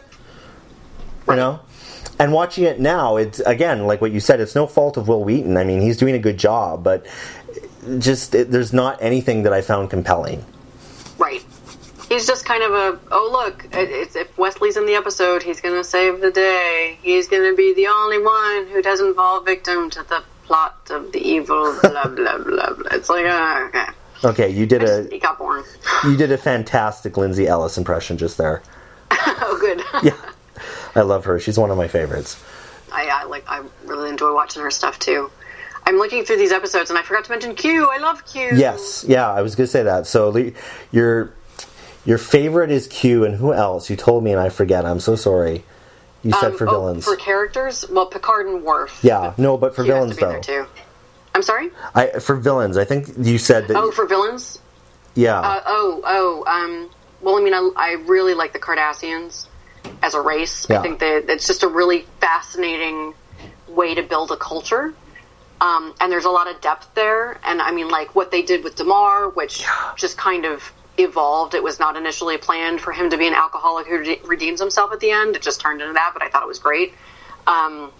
You know? And watching it now, it's, again, like what you said, it's no fault of Will Wheaton. I mean, he's doing a good job, but just, it, there's not anything that I found compelling. Right. He's just kind of a, oh, look, it's, if Wesley's in the episode, he's going to save the day. He's going to be the only one who doesn't fall victim to the plot of the evil, blah, blah, blah, blah. It's like, uh, okay. Okay, you did a... He got born. You did a fantastic Lindsay Ellis impression just there. Oh, good. Yeah. I love her. She's one of my favorites. I, I like. I really enjoy watching her stuff, too. I'm looking through these episodes, and I forgot to mention Q. I love Q. Yes, yeah, I was going to say that. So your your favorite is Q, and who else? You told me, and I forget. I'm so sorry. You said um, for oh, villains. For characters? Well, Picard and Worf. Yeah, no, but for Q villains, has to be though. There too. I'm sorry? I For villains, I think you said that... Oh, for villains? Yeah. Uh, oh, oh, um... Well, I mean, I, I really like the Cardassians as a race. Yeah. I think that it's just a really fascinating way to build a culture. Um, and there's a lot of depth there. And I mean, like what they did with Damar, which yeah. just kind of evolved. It was not initially planned for him to be an alcoholic who re- redeems himself at the end. It just turned into that, but I thought it was great. Um,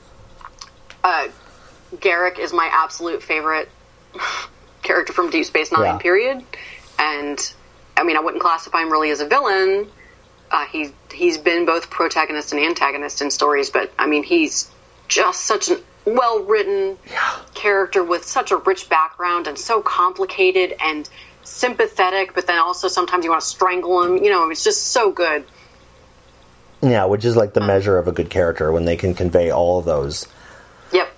uh, Garak is my absolute favorite character from Deep Space Nine, yeah. period. And I mean, I wouldn't classify him really as a villain. Uh, he, he's been both protagonist and antagonist in stories, but I mean, he's just such an well-written yeah. character with such a rich background and so complicated and sympathetic, but then also sometimes you want to strangle him. You know, it's just so good. Yeah, which is like the measure of a good character, when they can convey all of those. Yep.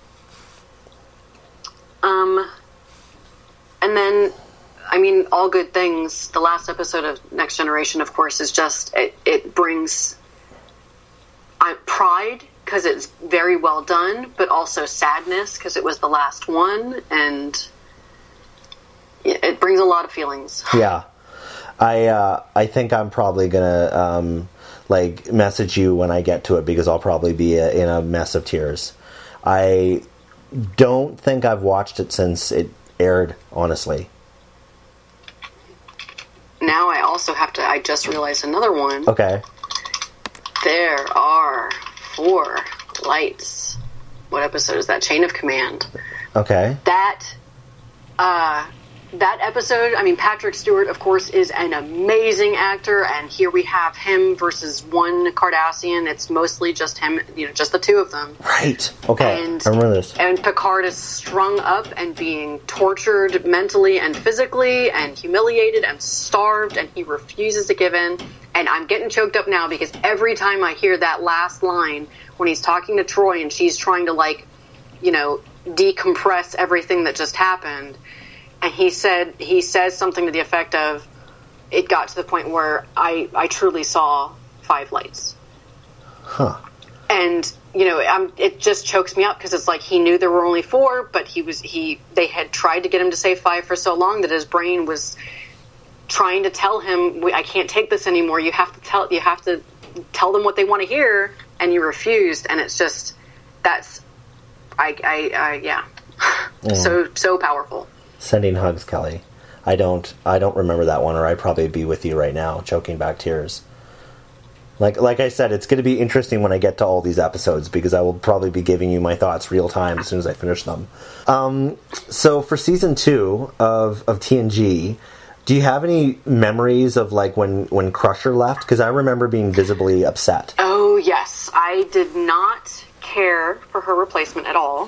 Um, and then, I mean, all good things. The last episode of Next Generation, of course, is just, it, it brings uh, pride, because it's very well done, but also sadness, because it was the last one, and it brings a lot of feelings. Yeah. I uh, I think I'm probably gonna um, like message you when I get to it because I'll probably be a, in a mess of tears. I don't think I've watched it since it aired, honestly. Now I also have to, I just realized another one. Okay. There are four lights. What episode is that? Chain of Command. Okay. That, uh, that episode, I mean, Patrick Stewart, of course, is an amazing actor, and here we have him versus one Cardassian. It's mostly just him, you know, just the two of them. Right. Okay. And, I remember this. And Picard is strung up and being tortured mentally and physically and humiliated and starved, and he refuses to give in. And I'm getting choked up now because every time I hear that last line when he's talking to Troy and she's trying to, like, you know, decompress everything that just happened, and he said he says something to the effect of, it got to the point where I, I truly saw five lights. Huh. And, you know, I'm, it just chokes me up because it's like he knew there were only four, but he was he they had tried to get him to say five for so long that his brain was trying to tell him, I can't take this anymore. You have to tell you have to tell them what they want to hear, and you refused. And it's just that's I I, I yeah, mm. so so powerful. Sending hugs, Kelly. I don't I don't remember that one, or I'd probably be with you right now, choking back tears. Like like I said, it's going to be interesting when I get to all these episodes because I will probably be giving you my thoughts real time as soon as I finish them. Um, so for season two of, of T N G, do you have any memories of like when, when Crusher left? Because I remember being visibly upset. Oh, yes. I did not care for her replacement at all.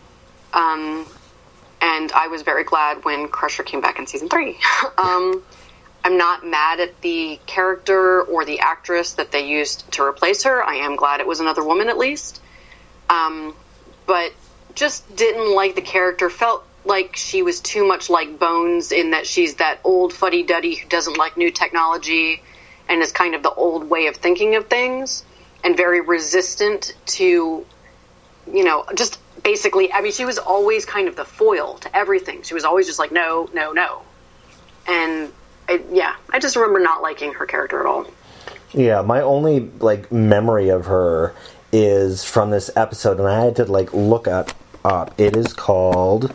Um... And I was very glad when Crusher came back in season three. um, I'm not mad at the character or the actress that they used to replace her. I am glad it was another woman at least. Um, but just didn't like the character. Felt like she was too much like Bones in that she's that old fuddy-duddy who doesn't like new technology and is kind of the old way of thinking of things and very resistant to, you know, just... Basically, I mean, she was always kind of the foil to everything. She was always just like, no, no, no. And, it, yeah, I just remember not liking her character at all. Yeah, my only, like, memory of her is from this episode, and I had to, like, look up. up. It is called...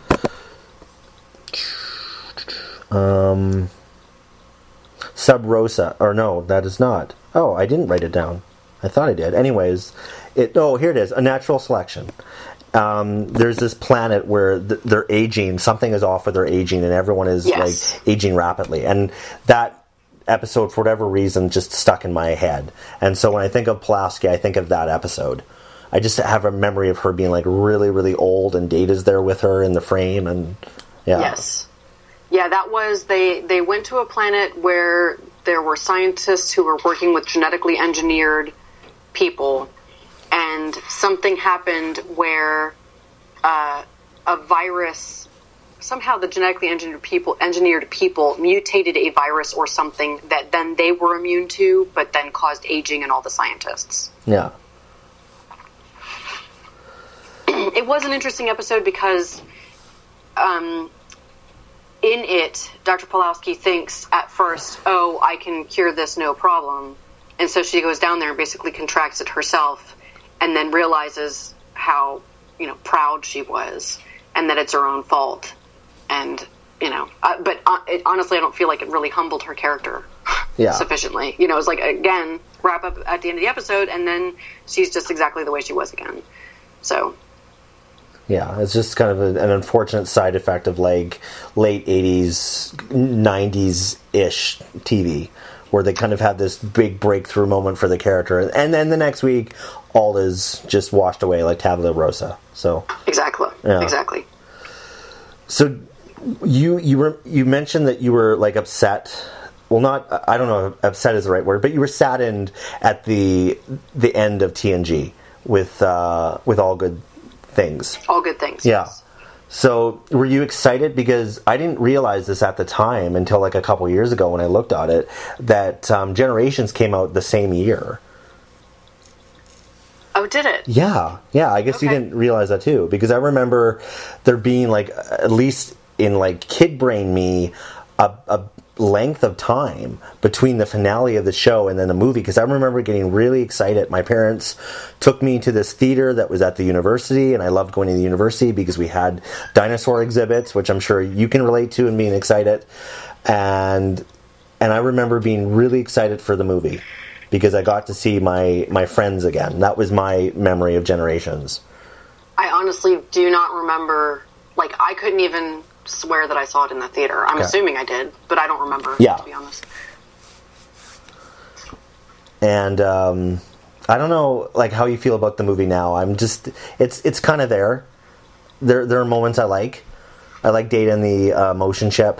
Um... Sub Rosa. Or no, that is not. Oh, I didn't write it down. I thought I did. Anyways, it. Oh, here it is. A Natural Selection. Um, there's this planet where th- they're aging, something is off with their aging, and everyone is yes. like aging rapidly. And that episode, for whatever reason, just stuck in my head. And so when I think of Pulaski, I think of that episode. I just have a memory of her being like really, really old, and Data's there with her in the frame, and yeah. Yes. Yeah, that was, they, they went to a planet where there were scientists who were working with genetically engineered people. And something happened where uh, a virus, somehow the genetically engineered people, engineered people mutated a virus or something that then they were immune to, but then caused aging in all the scientists. Yeah. It was an interesting episode because um, in it, Doctor Pulaski thinks at first, oh, I can cure this, no problem. And so she goes down there and basically contracts it herself. And then realizes how, you know, proud she was and that it's her own fault. And, you know, uh, but uh, it, honestly, I don't feel like it really humbled her character yeah. sufficiently. You know, it's like, again, wrap up at the end of the episode, and then she's just exactly the way she was again. So. Yeah, it's just kind of a, an unfortunate side effect of, like, late eighties, nineties-ish T V, where they kind of had this big breakthrough moment for the character. And then the next week, all is just washed away like tabula rosa. So exactly, yeah. exactly. So you you were you mentioned that you were like upset. Well, not I don't know if upset is the right word, but you were saddened at the the end of T N G with uh, with All Good Things. All Good Things. Yeah. Yes. So were you excited? Because I didn't realize this at the time until like a couple years ago when I looked at it, that um, Generations came out the same year. Oh, did it? Yeah, yeah. I guess okay. You didn't realize that too, because I remember there being like, at least in like kid brain me, a, a length of time between the finale of the show and then the movie, because I remember getting really excited. My parents took me to this theater that was at the university, and I loved going to the university because we had dinosaur exhibits, which I'm sure you can relate to, and being excited. And and I remember being really excited for the movie because I got to see my, my friends again. That was my memory of Generations. I honestly do not remember, like, I couldn't even swear that I saw it in the theater. I'm okay. assuming I did, but I don't remember, yeah. to be honest. And um, I don't know, like, how you feel about the movie now. I'm just, it's it's kind of there. There there are moments I like. I like Data in the uh, motion ship.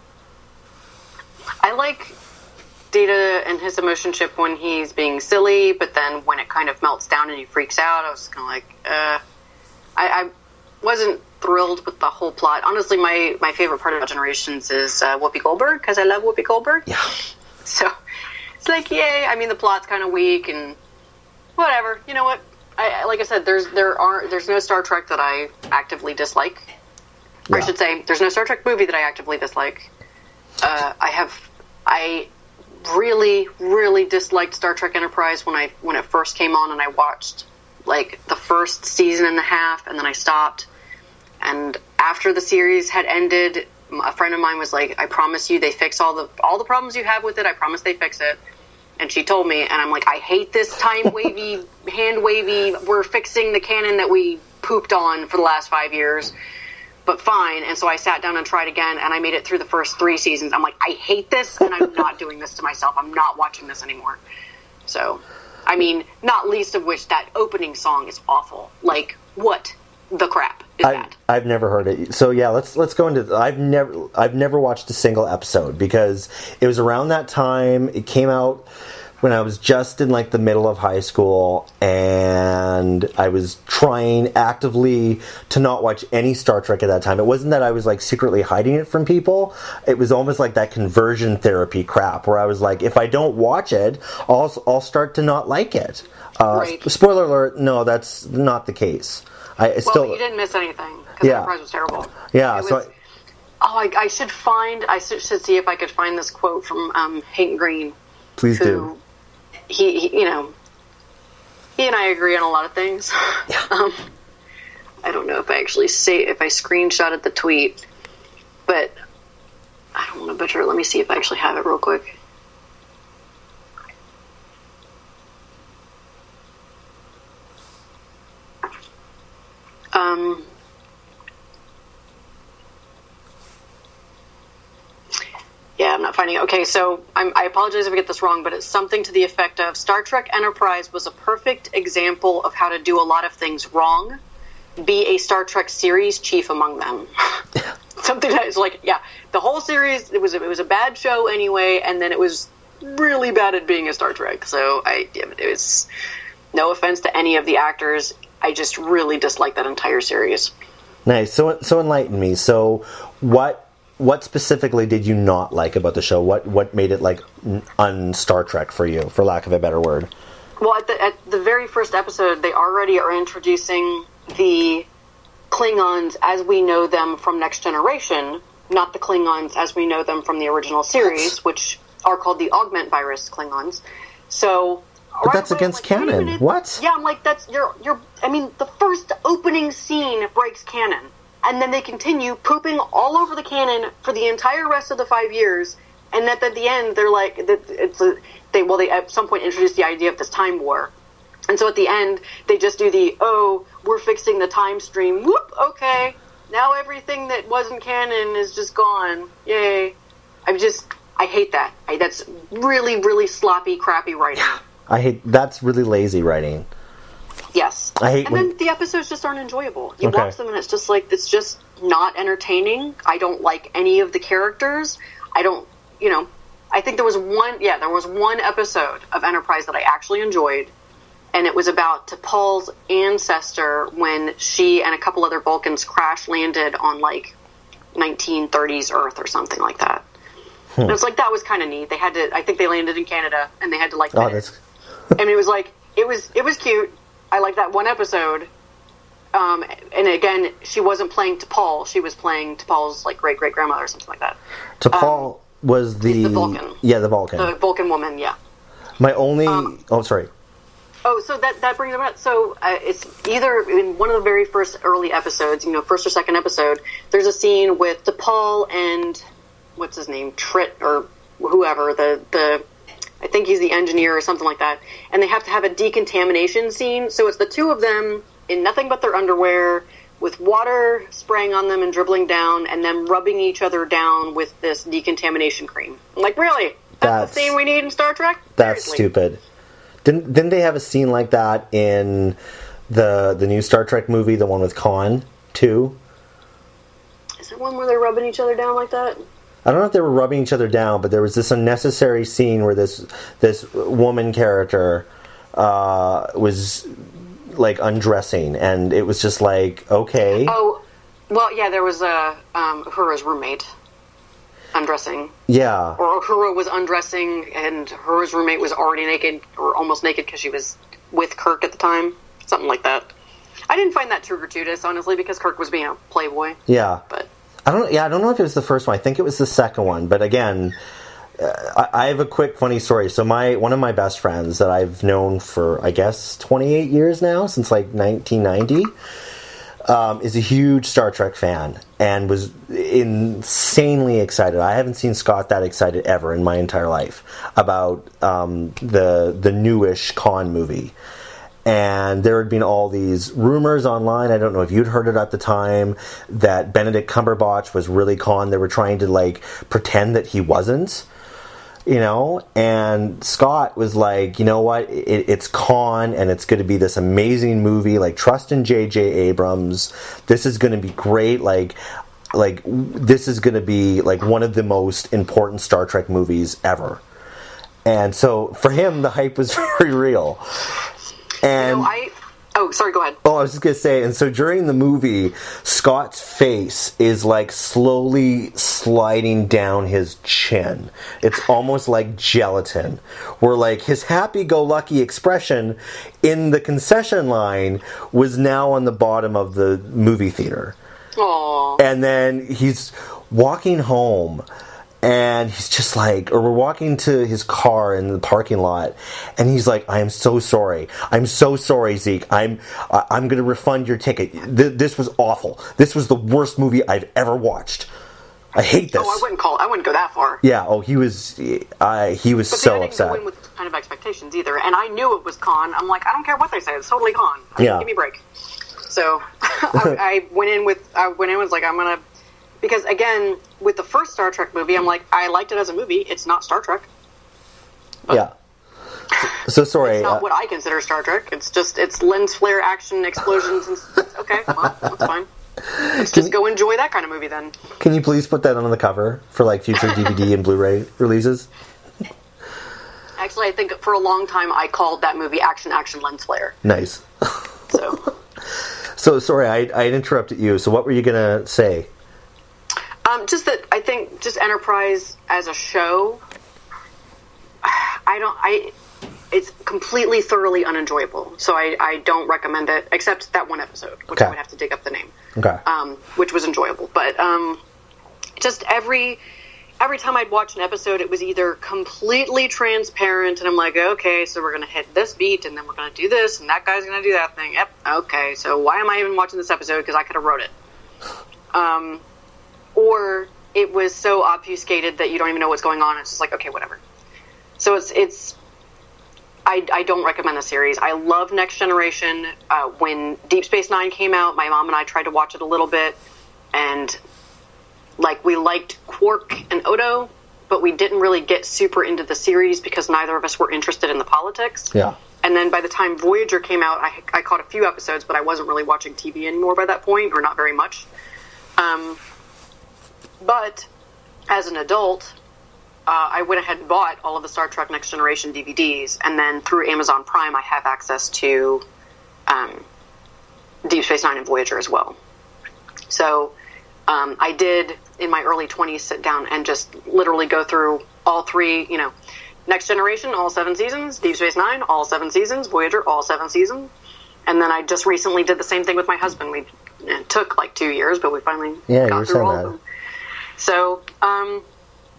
I like Data and his emotion chip when he's being silly, but then when it kind of melts down and he freaks out, I was kind of like, uh, I, I wasn't thrilled with the whole plot. Honestly, my, my favorite part about Generations is uh, Whoopi Goldberg, because I love Whoopi Goldberg. Yeah. So it's like, yay. I mean, the plot's kind of weak and whatever. You know what? I, like I said, there's there are there's no Star Trek that I actively dislike. Yeah. Or I should say, there's no Star Trek movie that I actively dislike. Uh, I have I really really disliked Star Trek Enterprise when I when it first came on, and I watched like the first season and a half, and then I stopped. And after the series had ended, a friend of mine was like, I promise you they fix all the all the problems you have with it. I promise they fix it. And she told me, and I'm like, I hate this time-wavy, hand-wavy, we're fixing the canon that we pooped on for the last five years. But fine. And so I sat down and tried again, and I made it through the first three seasons. I'm like, I hate this, and I'm not doing this to myself. I'm not watching this anymore. So, I mean, not least of which that opening song is awful. Like, what the crap is I've, that? I've never heard it. So yeah, let's let's go into. I've never I've never watched a single episode because it was around that time. It came out when I was just in like the middle of high school, and I was trying actively to not watch any Star Trek at that time. It wasn't that I was like secretly hiding it from people. It was almost like that conversion therapy crap where I was like, if I don't watch it, I'll I'll start to not like it. Uh, right. Spoiler alert, no, that's not the case. I well, still, you didn't miss anything because yeah. Enterprise was terrible. Yeah, was, so I, oh, I, I should find. I should, should see if I could find this quote from um, Hank Green. Please who, do. He, he, you know, he and I agree on a lot of things. Yeah. um, I don't know if I actually say if I screenshotted the tweet, but I don't want to butcher it. Let me see if I actually have it real quick. Um, yeah, I'm not finding it. Okay, so I'm, I apologize if I get this wrong, but it's something to the effect of Star Trek Enterprise was a perfect example of how to do a lot of things wrong. Be a Star Trek series chief among them. Something that is like, yeah, the whole series, it was, a, it was a bad show anyway, and then it was really bad at being a Star Trek. So I, it was, no offense to any of the actors, I just really dislike that entire series. Nice. So, so enlighten me. So, what what specifically did you not like about the show? What what made it like un Star Trek for you, for lack of a better word? Well, at the at the very first episode, they already are introducing the Klingons as we know them from Next Generation, not the Klingons as we know them from the original series, which are called the Augment Virus Klingons. So. But right that's away, against like, canon. What? Yeah, I'm like, that's, you're, you're, I mean, the first opening scene breaks canon. And then they continue pooping all over the canon for the entire rest of the five years. And that at the end, they're like, that it's a, they, well, they at some point introduced the idea of this time war. And so at the end, they just do the, oh, we're fixing the time stream. Whoop, okay. Now everything that wasn't canon is just gone. Yay. I'm just, I hate that. I, that's really, really sloppy, crappy writing. I hate, that's really lazy writing. Yes. I hate and when, then the episodes just aren't enjoyable. You okay. watch them and it's just like, it's just not entertaining. I don't like any of the characters. I don't, you know, I think there was one, yeah, there was one episode of Enterprise that I actually enjoyed, and it was about T'Pol's ancestor when she and a couple other Vulcans crash landed on like nineteen thirties Earth or something like that. Hmm. And it was like, that was kind of neat. They had to, I think they landed in Canada and they had to like, oh, that's... I mean, it was like, it was, it was cute. I like that one episode. Um, and again, she wasn't playing T'Pol. She was playing T'Pol's like great great grandmother or something like that. T'Pol, um, was the, the Vulcan. Yeah, the Vulcan. The Vulcan woman. Yeah. My only. Um, oh, sorry. Oh, so that that brings about. So uh, it's either in one of the very first early episodes, you know, first or second episode. There's a scene with DePaul and what's his name, Tritt or whoever the the. I think he's the engineer or something like that. And they have to have a decontamination scene. So it's the two of them in nothing but their underwear, with water spraying on them and dribbling down, and them rubbing each other down with this decontamination cream. I'm like, really? That's, that's the scene we need in Star Trek? That's Seriously. stupid. Didn't didn't they have a scene like that in the the new Star Trek movie, the one with Khan, too? Is there one where they're rubbing each other down like that? I don't know if they were rubbing each other down, but there was this unnecessary scene where this this woman character uh, was like undressing, and it was just like, okay. Oh, well, yeah, there was a um, Uhura's roommate undressing. Yeah. Or Uhura was undressing, and Uhura's roommate was already naked, or almost naked, because she was with Kirk at the time. Something like that. I didn't find that too gratuitous, honestly, because Kirk was being a playboy. Yeah. But I don't. Yeah, I don't know if it was the first one. I think it was the second one. But again, uh, I, I have a quick funny story. So my one of my best friends that I've known for, I guess, twenty-eight years now, since like nineteen ninety, um, is a huge Star Trek fan and was insanely excited. I haven't seen Scott that excited ever in my entire life about um, the the newish Khan movie. And there had been all these rumors online, I don't know if you'd heard it at the time, that Benedict Cumberbatch was really Khan. They were trying to, like, pretend that he wasn't, you know? And Scott was like, you know what, it, it's Khan, and it's going to be this amazing movie, like, trust in J J Abrams. This is going to be great, like... Like, this is going to be, like, one of the most important Star Trek movies ever. And so, for him, the hype was very real. And you know, I... Oh, sorry, go ahead. Oh, I was just going to say, and so during the movie, Scott's face is, like, slowly sliding down his chin. It's almost like gelatin. Where, like, his happy-go-lucky expression in the concession line was now on the bottom of the movie theater. Aww. And then he's walking home, and he's just like, or we're walking to his car in the parking lot, and he's like, I am so sorry. I'm so sorry, Zeke. I'm I'm going to refund your ticket. Th- this was awful. This was the worst movie I've ever watched. I hate this. Oh, I wouldn't call. I wouldn't go that far. Yeah. Oh, he was. Uh, he was but so I didn't upset. go in with kind of expectations either, and I knew it was Khan. I'm like, I don't care what they say. It's totally Khan. I mean, yeah. Give me a break. So I, I went in with. I went in was like, I'm gonna. Because, again, with the first Star Trek movie, I'm like, I liked it as a movie. It's not Star Trek. But yeah. So, so sorry. It's not uh, what I consider Star Trek. It's just, it's lens flare action, explosions, and okay, well, that's fine. Let's just go enjoy that kind of movie then. Can you please put that on the cover for, like, future D V D and Blu-ray releases? Actually, I think for a long time I called that movie Action, Action, Lens Flare. Nice. So, so sorry, I, I interrupted you. So what were you going to say? Um, just that I think just Enterprise as a show, I don't, I, it's completely thoroughly unenjoyable. So I, I don't recommend it, except that one episode, which okay. I would have to dig up the name. Okay. Um, which was enjoyable, but um, just every every time I'd watch an episode, it was either completely transparent, and I'm like, okay, so we're gonna hit this beat, and then we're gonna do this, and that guy's gonna do that thing. Yep. Okay. So why am I even watching this episode? Because I could have wrote it. Um. Or it was so obfuscated that you don't even know what's going on. It's just like, okay, whatever. So it's, it's, I, I don't recommend the series. I love Next Generation. Uh, when Deep Space Nine came out, my mom and I tried to watch it a little bit, and like we liked Quark and Odo, but we didn't really get super into the series because neither of us were interested in the politics. Yeah. And then by the time Voyager came out, I, I caught a few episodes, but I wasn't really watching T V anymore by that point, or not very much. Um, But, as an adult, uh, I went ahead and bought all of the Star Trek Next Generation D V Ds, and then through Amazon Prime, I have access to um, Deep Space Nine and Voyager as well. So, um, I did, in my early twenties, sit down and just literally go through all three, you know, Next Generation, all seven seasons, Deep Space Nine, all seven seasons, Voyager, all seven seasons. And then I just recently did the same thing with my husband. We It took like two years, but we finally yeah, got through all of them. So, um,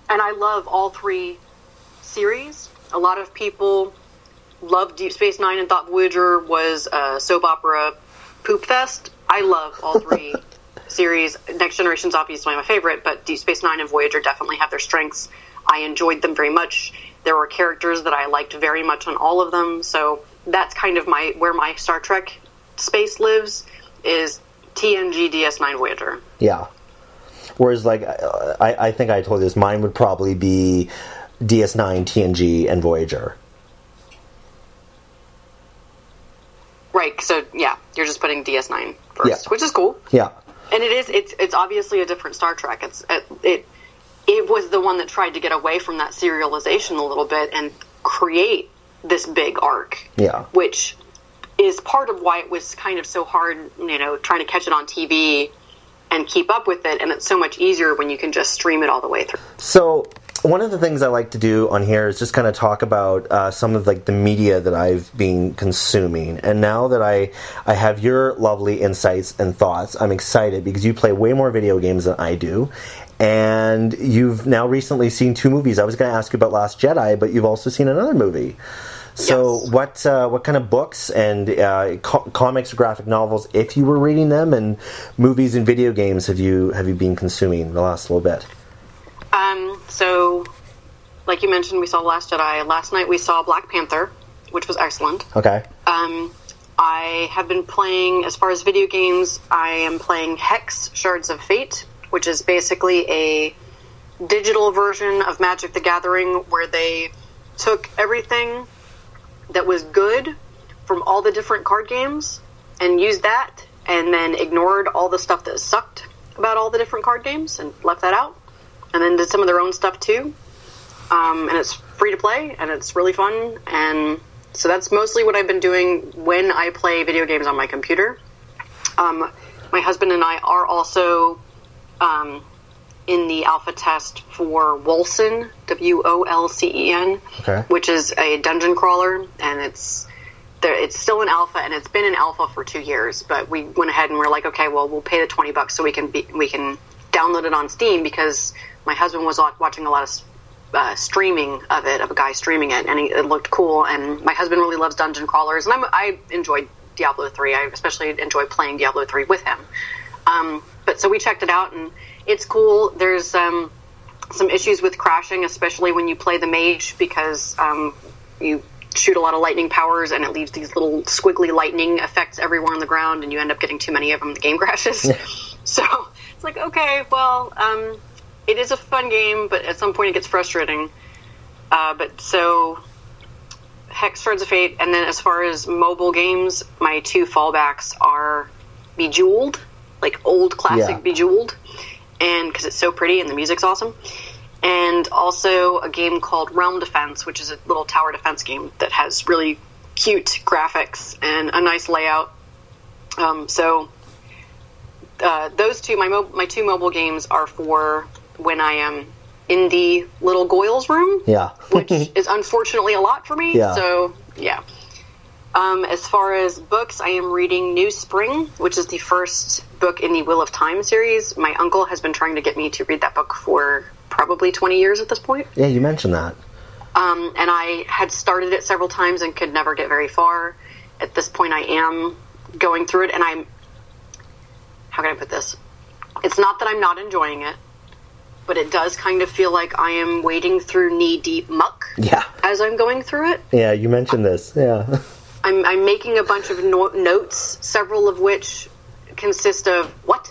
and I love all three series. A lot of people loved Deep Space Nine and thought Voyager was a soap opera poop fest. I love all three series. Next Generation's obviously my favorite, but Deep Space Nine and Voyager definitely have their strengths. I enjoyed them very much. There were characters that I liked very much on all of them, so that's kind of my where my Star Trek space lives, is T N G, D S nine, Voyager. Yeah. Whereas, like, I, I think I told you this, mine would probably be D S nine, T N G, and Voyager. Right, so, yeah, you're just putting D S nine first, yeah. which is cool. Yeah. And it is, it's it's obviously a different Star Trek. It's it, it it was the one that tried to get away from that serialization a little bit and create this big arc. Yeah. Which is part of why it was kind of so hard, you know, trying to catch it on T V and keep up with it, and it's so much easier when you can just stream it all the way through. So, one of the things I like to do on here is just kind of talk about uh, some of like the media that I've been consuming. And now that I I have your lovely insights and thoughts, I'm excited because you play way more video games than I do. And you've now recently seen two movies. I was going to ask you about Last Jedi, but you've also seen another movie. So yes. what uh, what kind of books and uh, co- comics or graphic novels, if you were reading them, and movies and video games have you have you been consuming the last little bit? Um, so, like you mentioned, we saw Last Jedi. Last night we saw Black Panther, which was excellent. Okay. Um, I have been playing, as far as video games, I am playing Hex Shards of Fate, which is basically a digital version of Magic the Gathering, where they took everything that was good from all the different card games and used that, and then ignored all the stuff that sucked about all the different card games and left that out, and then did some of their own stuff too. Um, and it's free to play, and it's really fun, and so that's mostly what I've been doing when I play video games on my computer. Um, my husband and I are also um, in the alpha test for Wolcen, W O L C E N, okay. which is a dungeon crawler, and it's there, it's still in alpha, and it's been in alpha for two years. But we went ahead and we're like, okay, well, we'll pay the twenty bucks so we can be, we can download it on Steam, because my husband was watching a lot of uh, streaming of it, of a guy streaming it, and he, it looked cool. And my husband really loves dungeon crawlers, and I'm, I enjoyed Diablo three. I especially enjoy playing Diablo three with him. Um, but so we checked it out, and it's cool. There's um, some issues with crashing, especially when you play the mage, because um, you shoot a lot of lightning powers, and it leaves these little squiggly lightning effects everywhere on the ground, and you end up getting too many of them, the game crashes. So it's like, okay, well, um, it is a fun game, but at some point it gets frustrating. Uh, but so Hex Shards of Fate, and then as far as mobile games, my two fallbacks are Bejeweled, like old classic yeah. Bejeweled, and because it's so pretty and the music's awesome, and also a game called Realm Defense, which is a little tower defense game that has really cute graphics and a nice layout. Um, so uh, those two, my mo- my two mobile games are for when I am in the little Goyle's room, yeah, which is unfortunately a lot for me. Yeah. So yeah. Um, as far as books, I am reading New Spring, which is the first book in the Wheel of Time series. My uncle has been trying to get me to read that book for probably twenty years at this point. Yeah, you mentioned that. Um, and I had started it several times and could never get very far. At this point, I am going through it, and I'm... How can I put this? It's not that I'm not enjoying it, but it does kind of feel like I am wading through knee-deep muck yeah. as I'm going through it. Yeah, you mentioned this. Yeah. I'm, I'm making a bunch of no- notes, several of which consist of, what?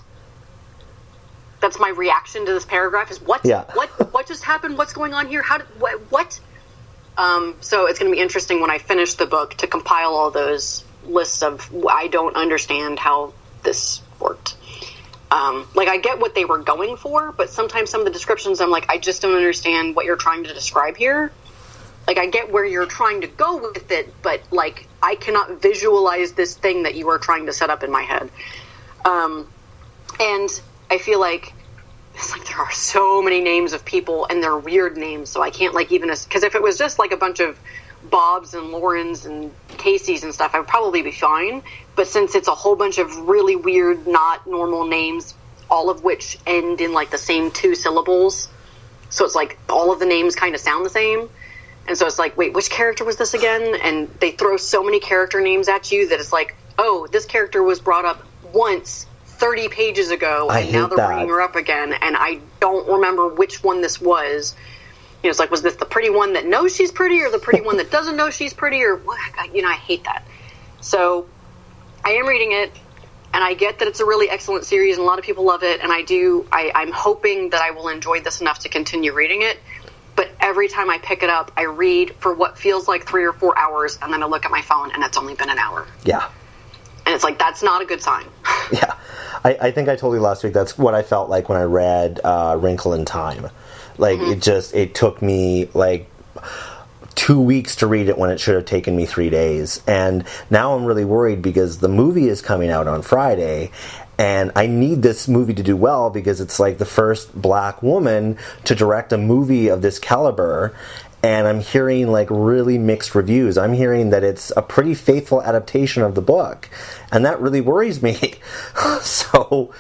That's my reaction to this paragraph, is what? Yeah. What What just happened? What's going on here? How did, what? what? Um, so it's going to be interesting when I finish the book to compile all those lists of, I don't understand how this worked. Um, like, I get what they were going for, but sometimes some of the descriptions, I'm like, I just don't understand what you're trying to describe here. Like, I get where you're trying to go with it, but, like, I cannot visualize this thing that you are trying to set up in my head. Um, and I feel like it's like there are so many names of people, and they're weird names, so I can't, like, even... Because if it was just, like, a bunch of Bobs and Laurens and Caseys and stuff, I would probably be fine. But since it's a whole bunch of really weird, not normal names, all of which end in, like, the same two syllables, So it's like all of the names kind of sound the same. And so it's like, wait, which character was this again? And they throw so many character names at you that it's like, oh, this character was brought up once thirty pages ago, I and now hate they're that. bringing her up again, and I don't remember which one this was. You know, it's like, was this the pretty one that knows she's pretty, or the pretty one that doesn't know she's pretty, or what? I, you know, I hate that. So I am reading it, and I get that it's a really excellent series, and a lot of people love it, and I do, I, I'm hoping that I will enjoy this enough to continue reading it. But every time I pick it up, I read for what feels like three or four hours, and then I look at my phone, and it's only been an hour. Yeah. And it's like, that's not a good sign. Yeah. I, I think I told you last week, that's what I felt like when I read uh, Wrinkle in Time. Like, mm-hmm. it just, it took me, like, two weeks to read it when it should have taken me three days. And now I'm really worried because the movie is coming out on Friday, and I need this movie to do well because it's like the first black woman to direct a movie of this caliber, and I'm hearing like really mixed reviews. I'm hearing that it's a pretty faithful adaptation of the book, and that really worries me. so,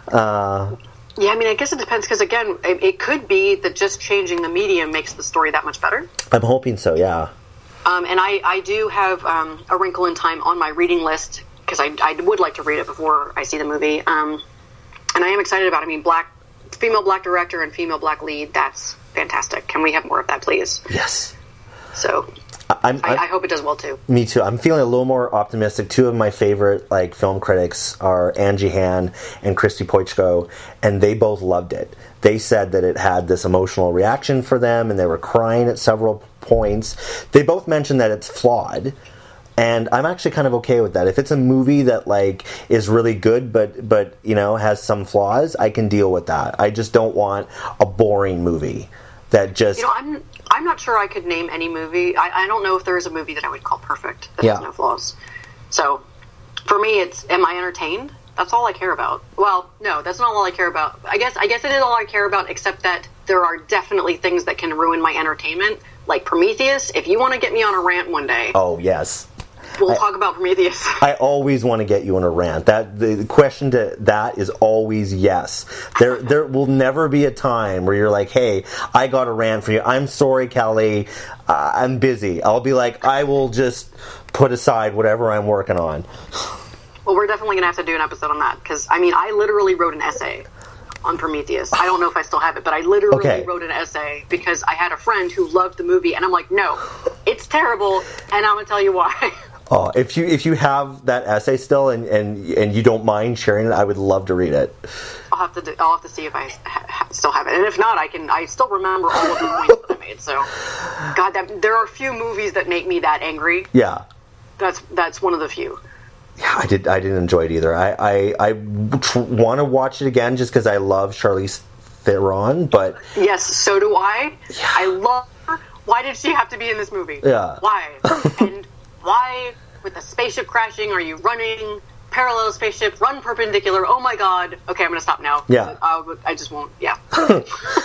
uh... yeah, I mean, I guess it depends because, again, it, it could be that just changing the medium makes the story that much better. I'm hoping so, yeah. Um, and I, I do have um, A Wrinkle in Time on my reading list because I, I would like to read it before I see the movie. Um, and I am excited about it. I mean, black, female black director and female black lead, that's fantastic. Can we have more of that, please? Yes. So... I'm, I, I hope it does well too. Me too. I'm feeling a little more optimistic. Two of my favorite like film critics are Angie Han and Christy Poichko, and they both loved it. They said that it had this emotional reaction for them, and they were crying at several points. They both mentioned that it's flawed, and I'm actually kind of okay with that. If it's a movie that like is really good, but but you know has some flaws, I can deal with that. I just don't want a boring movie that just. You know, I'm. I'm not sure I could name any movie. I, I don't know if there is a movie that I would call perfect that yeah. has no flaws. So, for me, it's am I entertained? That's all I care about. Well, no, that's not all I care about. I guess I guess it is all I care about, except that there are definitely things that can ruin my entertainment, like Prometheus. If you want to get me on a rant one day, oh yes, we'll I, talk about Prometheus. I always want to get you on a rant. That the question to that is always yes. There there will never be a time where you're like, hey, I got a rant for you. I'm sorry, Kelly. Uh, I'm busy. I'll be like, I will just put aside whatever I'm working on. Well, we're definitely going to have to do an episode on that because, I mean, I literally wrote an essay on Prometheus. I don't know if I still have it, but I literally okay. wrote an essay because I had a friend who loved the movie, and I'm like, no, it's terrible, and I'm going to tell you why. Oh, if you if you have that essay still and, and and you don't mind sharing it, I would love to read it. I'll have to do, I'll have to see if I ha- ha- still have it, and if not, I can. I still remember all of the points that I made. So, God, that, there are few movies that make me that angry. Yeah, that's that's one of the few. Yeah, I did. I didn't enjoy it either. I I, I tr- want to watch it again just because I love Charlize Theron, but yes, so do I. Yeah. I love her. Why did she have to be in this movie? Yeah. Why? And why, with the spaceship crashing, are you running parallel spaceship, run perpendicular? Oh my God. Okay, I'm going to stop now. Yeah. Uh, I just won't. Yeah. uh,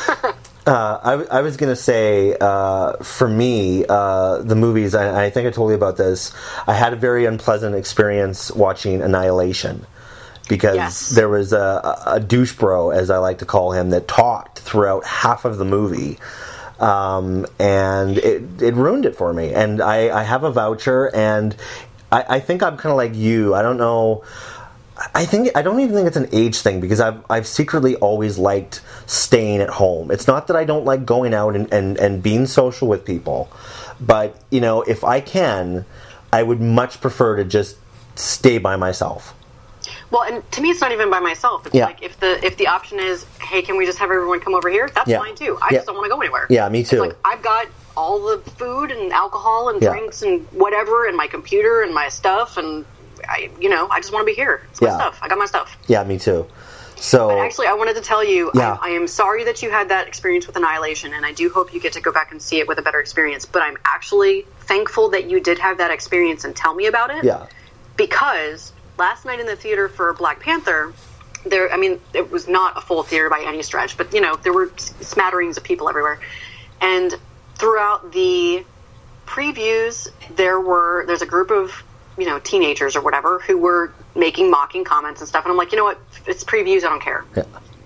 I, I was going to say, uh, for me, uh, the movies, I, I think I told you about this, I had a very unpleasant experience watching Annihilation. Because yes. there was a, a douche bro, as I like to call him, that talked throughout half of the movie. Um, and it, it ruined it for me. And I, I have a voucher, and I, I think I'm kind of like you. I don't know. I think I don't even think it's an age thing because I've I've secretly always liked staying at home. It's not that I don't like going out and, and, and being social with people, but you know, if I can, I would much prefer to just stay by myself. Well, and to me, it's not even by myself. It's yeah. like if the if the option is, hey, can we just have everyone come over here? That's yeah. fine too. I yeah. just don't want to go anywhere. Yeah, me too. It's like I've got all the food and alcohol and yeah. drinks and whatever, and my computer and my stuff, and I, you know, I just want to be here. It's my yeah. stuff. I got my stuff. Yeah, me too. So, but actually, I wanted to tell you, yeah. I, I am sorry that you had that experience with Annihilation, and I do hope you get to go back and see it with a better experience. But I'm actually thankful that you did have that experience and tell me about it. Yeah. Because last night in the theater for Black Panther, there, I mean, it was not a full theater by any stretch, but, you know, there were smatterings of people everywhere. And throughout the previews, there were, there's a group of, you know, teenagers or whatever who were making mocking comments and stuff. And I'm like, you know what? It's previews. I don't care. Yeah.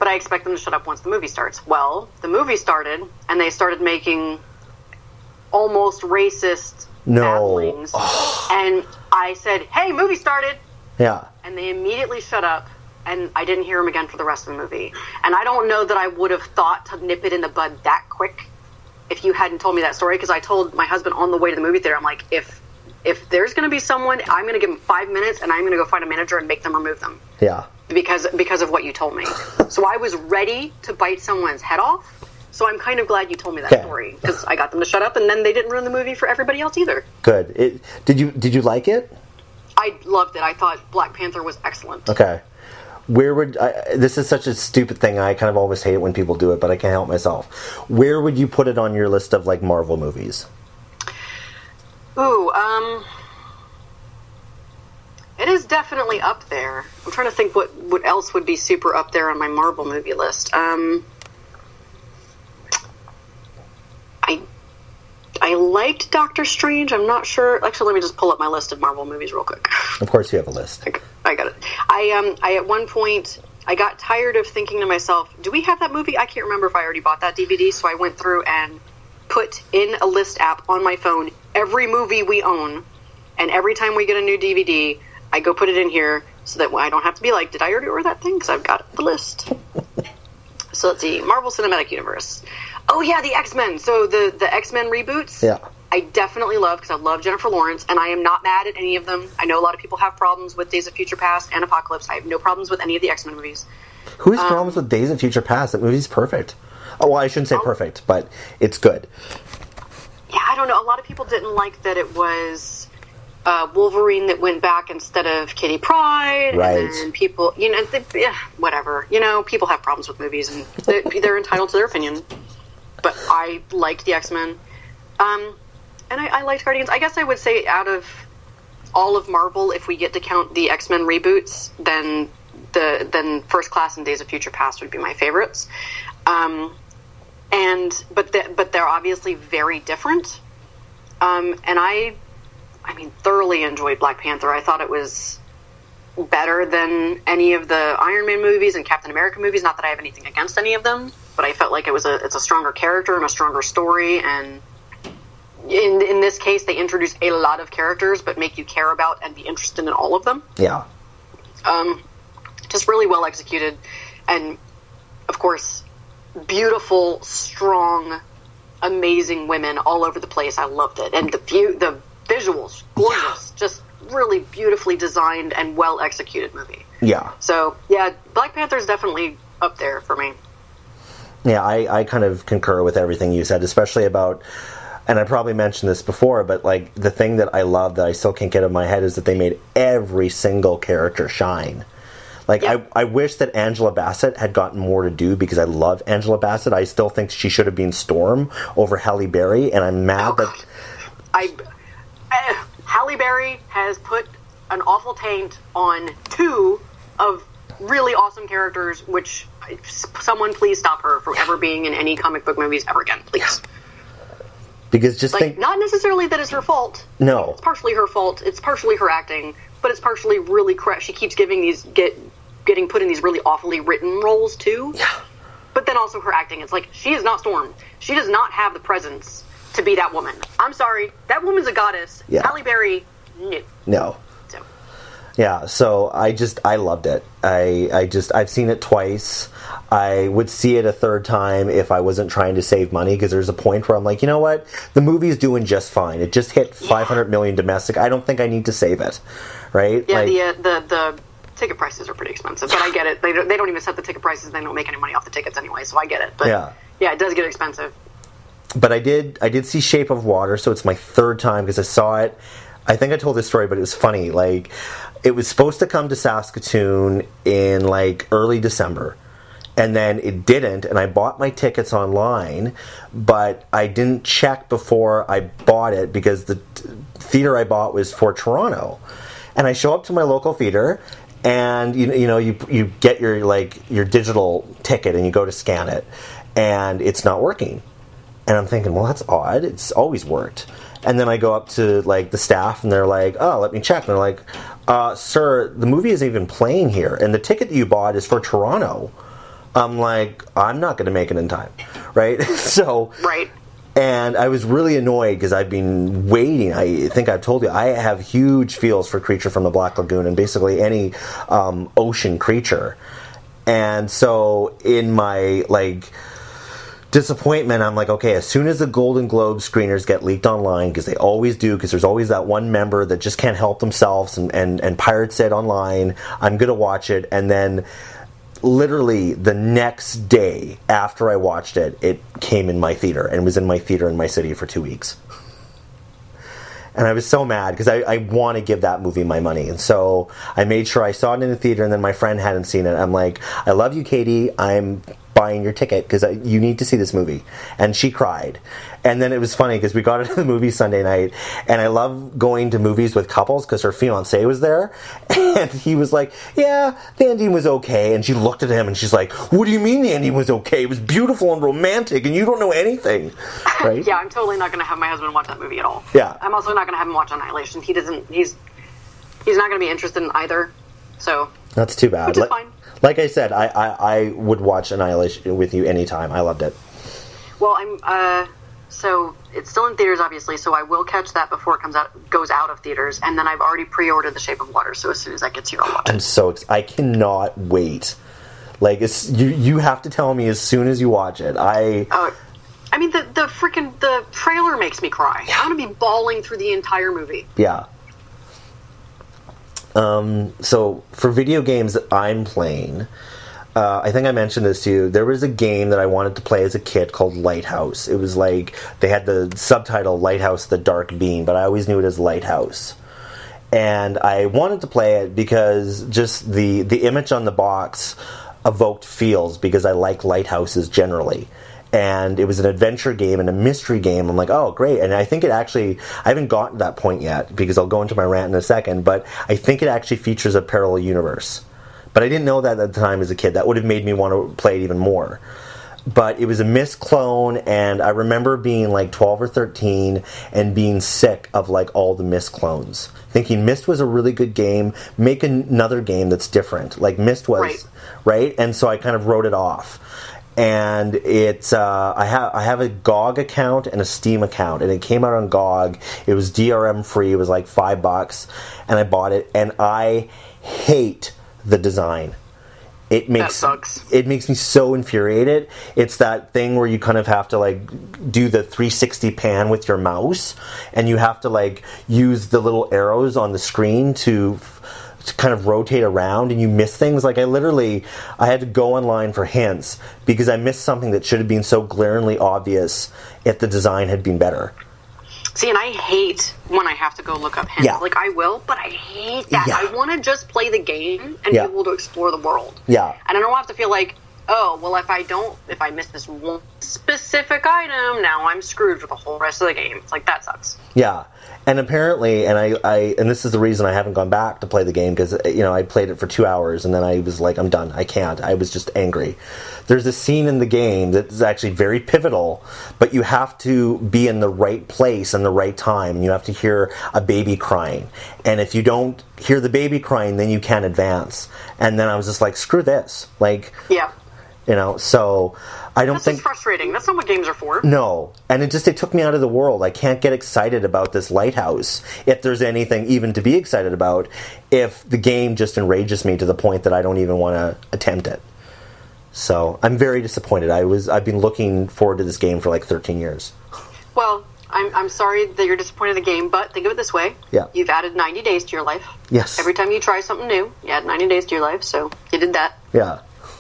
but I expect them to shut up once the movie starts. Well, the movie started, and they started making almost racist no. babblings. Oh. And I said, hey, movie started! Yeah. And they immediately shut up, and I didn't hear them again for the rest of the movie. And I don't know that I would have thought to nip it in the bud that quick if you hadn't told me that story, because I told my husband on the way to the movie theater, I'm like, if if there's going to be someone, I'm going to give them five minutes, and I'm going to go find a manager and make them remove them. Yeah. Because because of what you told me. So I was ready to bite someone's head off. So I'm kind of glad you told me that okay. story, because I got them to shut up, and then they didn't ruin the movie for everybody else either. Good. It, did you did you like it? I loved it. I thought Black Panther was excellent. Okay. Where would I, this is such a stupid thing. I kind of always hate it when people do it, but I can't help myself. Where would you put it on your list of like Marvel movies? Ooh, um, it is definitely up there. I'm trying to think what what else would be super up there on my Marvel movie list. Um, I I liked Doctor Strange. I'm not sure. Actually, let me just pull up my list of Marvel movies real quick. Of course, you have a list. I, I got it. I um I at one point I got tired of thinking to myself, do we have that movie? I can't remember if I already bought that D V D. So I went through and put in a list app on my phone every movie we own, and every time we get a new D V D, I go put it in here so that I don't have to be like, did I already order that thing? Because I've got the list. So let's see, Marvel Cinematic Universe. Oh yeah, the X-Men. So the the X-Men reboots. Yeah. I definitely love, because I love Jennifer Lawrence, and I am not mad at any of them. I know a lot of people have problems with Days of Future Past and Apocalypse. I have no problems with any of the X-Men movies. Who has um, problems with Days of Future Past? That movie's perfect. Oh, well, I shouldn't say perfect, but it's good. Yeah, I don't know. A lot of people didn't like that it was uh, Wolverine that went back instead of Kitty Pryde. Right. And then people, you know, they, yeah, whatever. You know, people have problems with movies, and they, they're entitled to their opinion. But I liked the X-Men. Um, and I, I liked Guardians. I guess I would say out of all of Marvel, if we get to count the X-Men reboots, then the then First Class and Days of Future Past would be my favorites. Um, and but the, but they're obviously very different. Um, and I, I mean, thoroughly enjoyed Black Panther. I thought it was better than any of the Iron Man movies and Captain America movies. Not that I have anything against any of them, but I felt like it was a it's a stronger character and a stronger story. And in in this case, they introduce a lot of characters, but make you care about and be interested in all of them. Yeah. Um, just really well executed, and of course, beautiful, strong, amazing women all over the place. I loved it, and the view, the visuals, gorgeous, yeah. Just really beautifully designed and well executed movie. Yeah. So yeah, Black Panther is definitely up there for me. Yeah, I, I kind of concur with everything you said, especially about, and I probably mentioned this before, but like the thing that I love that I still can't get out of my head is that they made every single character shine. Like, yep. I, I wish that Angela Bassett had gotten more to do, because I love Angela Bassett. I still think she should have been Storm over Halle Berry, and I'm mad oh, that... I, uh, Halle Berry has put an awful taint on two of really awesome characters, which someone please stop her from ever being in any comic book movies ever again, please. Because just like, think... Not necessarily that it's her fault. No. It's partially her fault. It's partially her acting, but it's partially really correct. She keeps giving these... get getting put in these really awfully written roles, too. Yeah. But then also her acting. It's like, she is not Storm. She does not have the presence to be that woman. I'm sorry. That woman's a goddess. Yeah. Halle Berry, no. No. So. Yeah, so I just, I loved it. I, I just, I've seen it twice. I would see it a third time if I wasn't trying to save money, because there's a point where I'm like, you know what? The movie's doing just fine. It just hit five hundred million domestic. I don't think I need to save it. Right? Yeah, like, the, uh, the, the ticket prices are pretty expensive, but I get it. They don't, they don't even set the ticket prices. They don't make any money off the tickets anyway, so I get it. But yeah, yeah, it does get expensive. But I did, I did see Shape of Water, so it's my third time, because I saw it. I think I told this story, but it was funny. Like, it was supposed to come to Saskatoon in like early December, and then it didn't, and I bought my tickets online, but I didn't check before I bought it, because the t- theater I bought was for Toronto. And I show up to my local theater, and you, you know, you you get your like your digital ticket, and you go to scan it, and it's not working. And I'm thinking, well, that's odd. It's always worked. And then I go up to like the staff, and they're like, "Oh, let me check." And they're like, uh, "Sir, the movie isn't even playing here, and the ticket that you bought is for Toronto." I'm like, I'm not going to make it in time, right? so, right. And I was really annoyed because I've been waiting. I think I've told you, I have huge feels for Creature from the Black Lagoon and basically any um, ocean creature. And so in my, like, disappointment, I'm like, okay, as soon as the Golden Globe screeners get leaked online, because they always do, because there's always that one member that just can't help themselves and, and, and pirates it online, I'm going to watch it. And then literally the next day after I watched it, it came in my theater and was in my theater in my city for two weeks. And I was so mad because I, I want to give that movie my money. And so I made sure I saw it in the theater, and then my friend hadn't seen it. I'm like, I love you, Katie. I'm buying your ticket because you need to see this movie. And she cried. And then it was funny because we got into the movie Sunday night, and I love going to movies with couples because her fiancé was there, and he was like, yeah, the ending was okay. And she looked at him and she's like, what do you mean the ending was okay? It was beautiful and romantic and you don't know anything, right? Yeah, I'm totally not going to have my husband watch that movie at all. Yeah. I'm also not going to have him watch Annihilation. He doesn't, he's, he's not going to be interested in either, so. That's too bad. Which is like, fine. Like I said, I, I, I would watch Annihilation with you anytime. I loved it. Well, I'm, uh, so it's still in theaters, obviously, so I will catch that before it comes out, goes out of theaters, and then I've already pre-ordered The Shape of Water, so as soon as that gets here, I'll watch it. I'm so ex- I cannot wait. Like, it's, you you have to tell me as soon as you watch it. I Oh, I mean, the, the freaking, the trailer makes me cry. Yeah. I'm going to be bawling through the entire movie. Yeah. Um, so, for video games that I'm playing, uh, I think I mentioned this to you, there was a game that I wanted to play as a kid called Lighthouse. It was like, they had the subtitle Lighthouse the Dark Beam, but I always knew it as Lighthouse. And I wanted to play it because just the, the image on the box evoked feels, because I like lighthouses generally. And it was an adventure game and a mystery game. I'm like, oh, great. And I think it actually, I haven't gotten to that point yet, because I'll go into my rant in a second, but I think it actually features a parallel universe. But I didn't know that at the time as a kid. That would have made me want to play it even more. But it was a Myst clone, and I remember being like twelve or thirteen and being sick of like all the Myst clones. Thinking Myst was a really good game, make another game that's different. Like Myst was, right? right? And so I kind of wrote it off. And it's uh, I have I have a G O G account and a Steam account, and it came out on G O G. It was D R M free. It was like five bucks, and I bought it. And I hate the design. It makes that sucks. It makes me so infuriated. It's that thing where you kind of have to like do the three sixty pan with your mouse, and you have to like use the little arrows on the screen to. to kind of rotate around, and you miss things. Like I literally, I had to go online for hints because I missed something that should have been so glaringly obvious if the design had been better. See, and I hate when I have to go look up hints. Yeah. Like, I will, but I hate that. Yeah. I want to just play the game and Yeah. be able to explore the world. Yeah. And I don't have to feel like, oh, well, if I don't, if I miss this one specific item, now I'm screwed for the whole rest of the game. It's like, that sucks. Yeah. And apparently, and I, I, and this is the reason I haven't gone back to play the game, because, you know, I played it for two hours, and then I was like, I'm done. I can't. I was just angry. There's a scene in the game that's actually very pivotal, but you have to be in the right place and the right time, and you have to hear a baby crying. And if you don't hear the baby crying, then you can't advance. And then I was just like, screw this. Like, Yeah. you know, so I don't This think... is frustrating. That's not what games are for. No. And it just, it took me out of the world. I can't get excited about this lighthouse, if there's anything even to be excited about, if the game just enrages me to the point that I don't even want to attempt it. So, I'm very disappointed. I was, I've been looking forward to this game for like thirteen years. Well, I'm, I'm sorry that you're disappointed in the game, but think of it this way. Yeah. You've added ninety days to your life. Yes. Every time you try something new, you add ninety days to your life, so you did that. Yeah.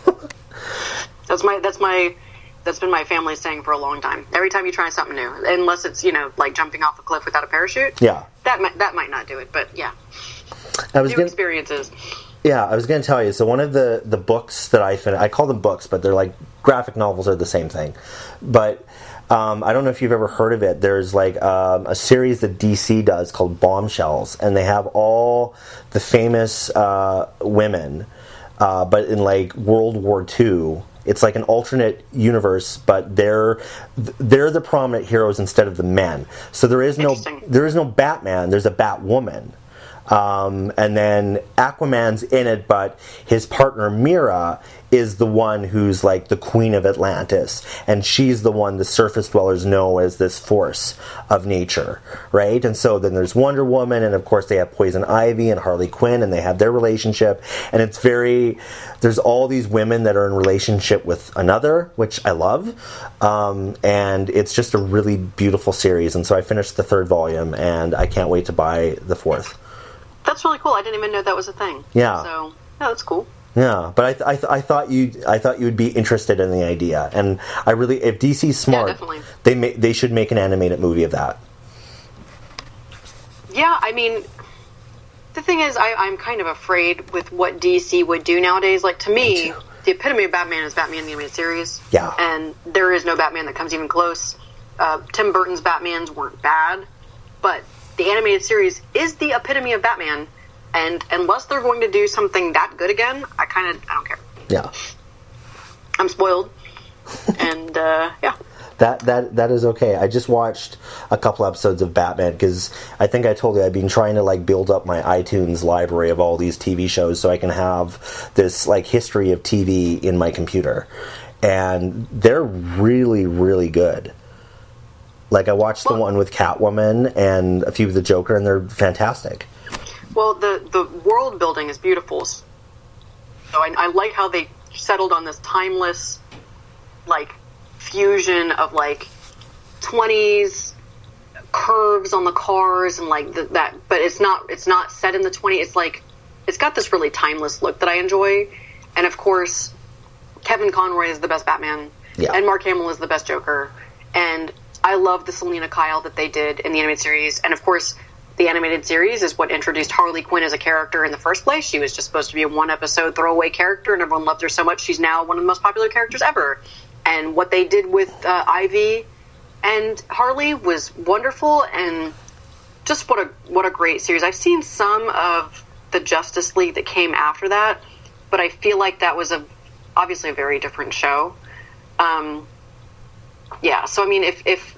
That's my, that's my, that's been my family's saying for a long time. Every time you try something new, unless it's, you know, like jumping off a cliff without a parachute. Yeah. That might, that might not do it, but yeah. I was New gonna, experiences. Yeah, I was going to tell you. So one of the, the books that I finished, I call them books, but they're like, graphic novels are the same thing. But um, I don't know if you've ever heard of it. There's like um, a series that D C does called Bombshells, and they have all the famous uh, women, uh, but in like World War Two. It's like an alternate universe, but they're they're the prominent heroes instead of the men. So there is no there is no Batman. There's a Batwoman. Um, and then Aquaman's in it, but his partner Mera is the one who's like the queen of Atlantis, and she's the one the surface dwellers know as this force of nature, right? And so then there's Wonder Woman, and of course they have Poison Ivy and Harley Quinn, and they have their relationship, and it's very, there's all these women that are in relationship with another, which I love, um, and it's just a really beautiful series. And so I finished the third volume, and I can't wait to buy the fourth. That's really cool. I didn't even know that was a thing. Yeah. So, yeah, that's cool. Yeah, but I, th- I, th- I thought you, I thought you would be interested in the idea, and I really, if D C's smart, yeah, definitely. they ma- they should make an animated movie of that. Yeah, I mean, the thing is, I, I'm kind of afraid with what D C would do nowadays. Like, to me, me the epitome of Batman is Batman the Animated Series. Yeah. And there is no Batman that comes even close. Uh, Tim Burton's Batmans weren't bad, but the animated series is the epitome of Batman, and unless they're going to do something that good again, I kind of, I don't care. Yeah. I'm spoiled. And, uh, yeah. That that that is okay. I just watched a couple episodes of Batman because I think I told you I've been trying to like build up my iTunes library of all these T V shows so I can have this like history of T V in my computer, and they're really really good. Like I watched well, the one with Catwoman and a few of the Joker, and they're fantastic. Well, the the world building is beautiful. So I, I like how they settled on this timeless, like, fusion of like twenties curves on the cars and like the, that, but it's not it's not set in the twenties. It's like it's got this really timeless look that I enjoy, and of course, Kevin Conroy is the best Batman, yeah. and Mark Hamill is the best Joker, and I love the Selena Kyle that they did in the animated series, and of course, the animated series is what introduced Harley Quinn as a character in the first place. She was just supposed to be a one-episode throwaway character, and everyone loved her so much she's now one of the most popular characters ever. And what they did with uh, Ivy and Harley was wonderful, and just what a what a great series. I've seen some of the Justice League that came after that, but I feel like that was a obviously a very different show. Um, yeah, so I mean, if, if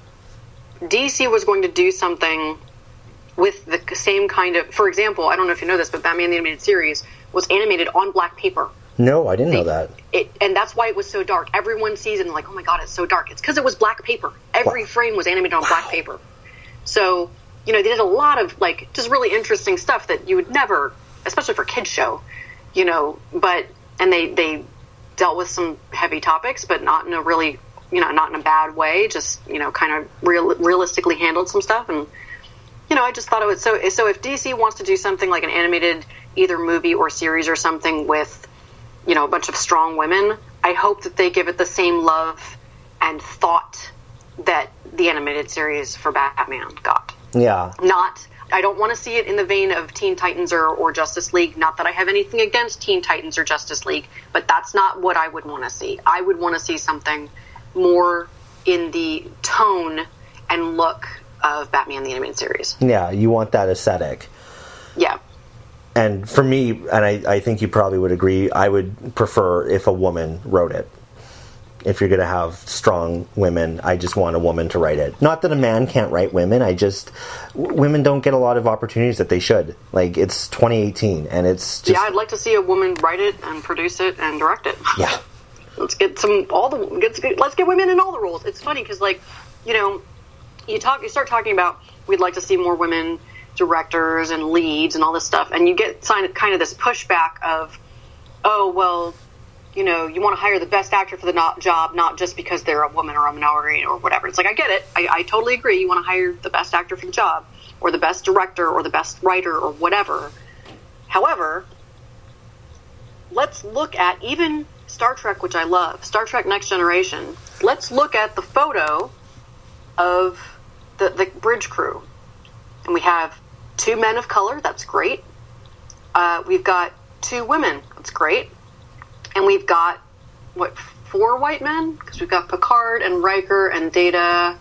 D C was going to do something with the same kind of, for example, I don't know if you know this, but Batman the Animated Series was animated on black paper. No, I didn't they, know that. It, and that's why it was so dark. Everyone sees it and like, oh my god, it's so dark. It's because it was black paper. Every wow. frame was animated on wow. black paper. So, you know, they did a lot of, like, just really interesting stuff that you would never, especially for a kids show, you know, but, and they, they dealt with some heavy topics, but not in a really, you know, not in a bad way, just, you know, kind of real, realistically handled some stuff. And, you know, I just thought it was so, so if D C wants to do something like an animated either movie or series or something with, you know, a bunch of strong women, I hope that they give it the same love and thought that the animated series for Batman got. Yeah. Not, I don't want to see it in the vein of Teen Titans or, or Justice League. Not that I have anything against Teen Titans or Justice League, but that's not what I would want to see. I would want to see something more in the tone and look of Batman the Animated Series. Yeah, you want that aesthetic. Yeah. And for me, and I, I think you probably would agree, I would prefer if a woman wrote it. If you're going to have strong women, I just want a woman to write it. Not that a man can't write women, I just... W- women don't get a lot of opportunities that they should. Like, it's twenty eighteen, and it's just... Yeah, I'd like to see a woman write it and produce it and direct it. Yeah. Let's get some... all the let's get, let's get women in all the roles. It's funny, because, like, you know, you talk, you start talking about, we'd like to see more women directors and leads and all this stuff, and you get kind of this pushback of, oh, well, you know, you want to hire the best actor for the not job, not just because they're a woman or a minority or whatever. It's like, I get it. I, I totally agree. You want to hire the best actor for the job, or the best director, or the best writer, or whatever. However, let's look at even Star Trek, which I love, Star Trek Next Generation. Let's look at the photo of the, the bridge crew. And we have two men of color. That's great. Uh, we've got two women. That's great. And we've got, what, four white men? Because we've got Picard and Riker and Data.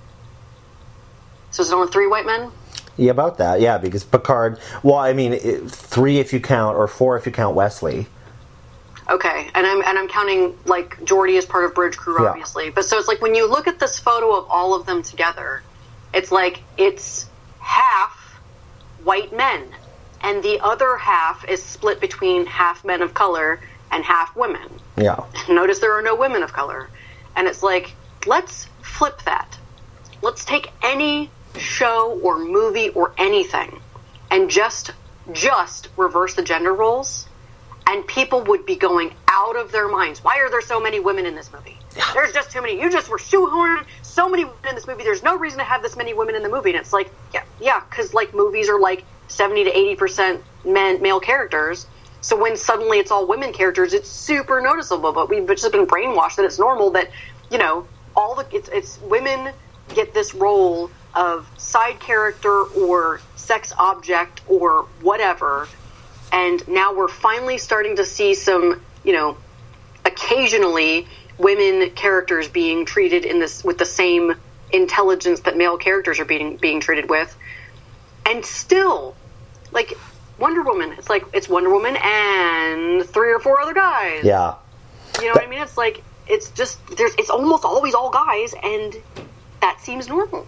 So is it only three white men? Yeah, about that. Yeah, because Picard, well, I mean, it, three if you count, or four if you count Wesley. Okay, and I'm and I'm counting, like, Geordi as part of Bridge Crew, obviously. Yeah. But so it's like, when you look at this photo of all of them together, it's like, it's half white men. and the other half is split between half men of color and half women. Yeah. Notice there are no women of color. And it's like, let's flip that. Let's take any show or movie or anything and just just reverse the gender roles, and people would be going out of their minds. Why are there so many women in this movie? Yeah. There's just too many. You just were shoehorning so many women in this movie. There's no reason to have this many women in the movie. And it's like, yeah, yeah, because like movies are like seventy to eighty percent men, male characters. So when suddenly it's all women characters, it's super noticeable. But we've just been brainwashed that it's normal that, you know, all the it's, it's women get this role of side character or sex object or whatever. And now we're finally starting to see some, you know, occasionally women characters being treated in this with the same intelligence that male characters are being being treated with. And still, like Wonder Woman, it's like it's Wonder Woman and three or four other guys. Yeah. You know what I mean? It's like it's just there's it's almost always all guys, and that seems normal.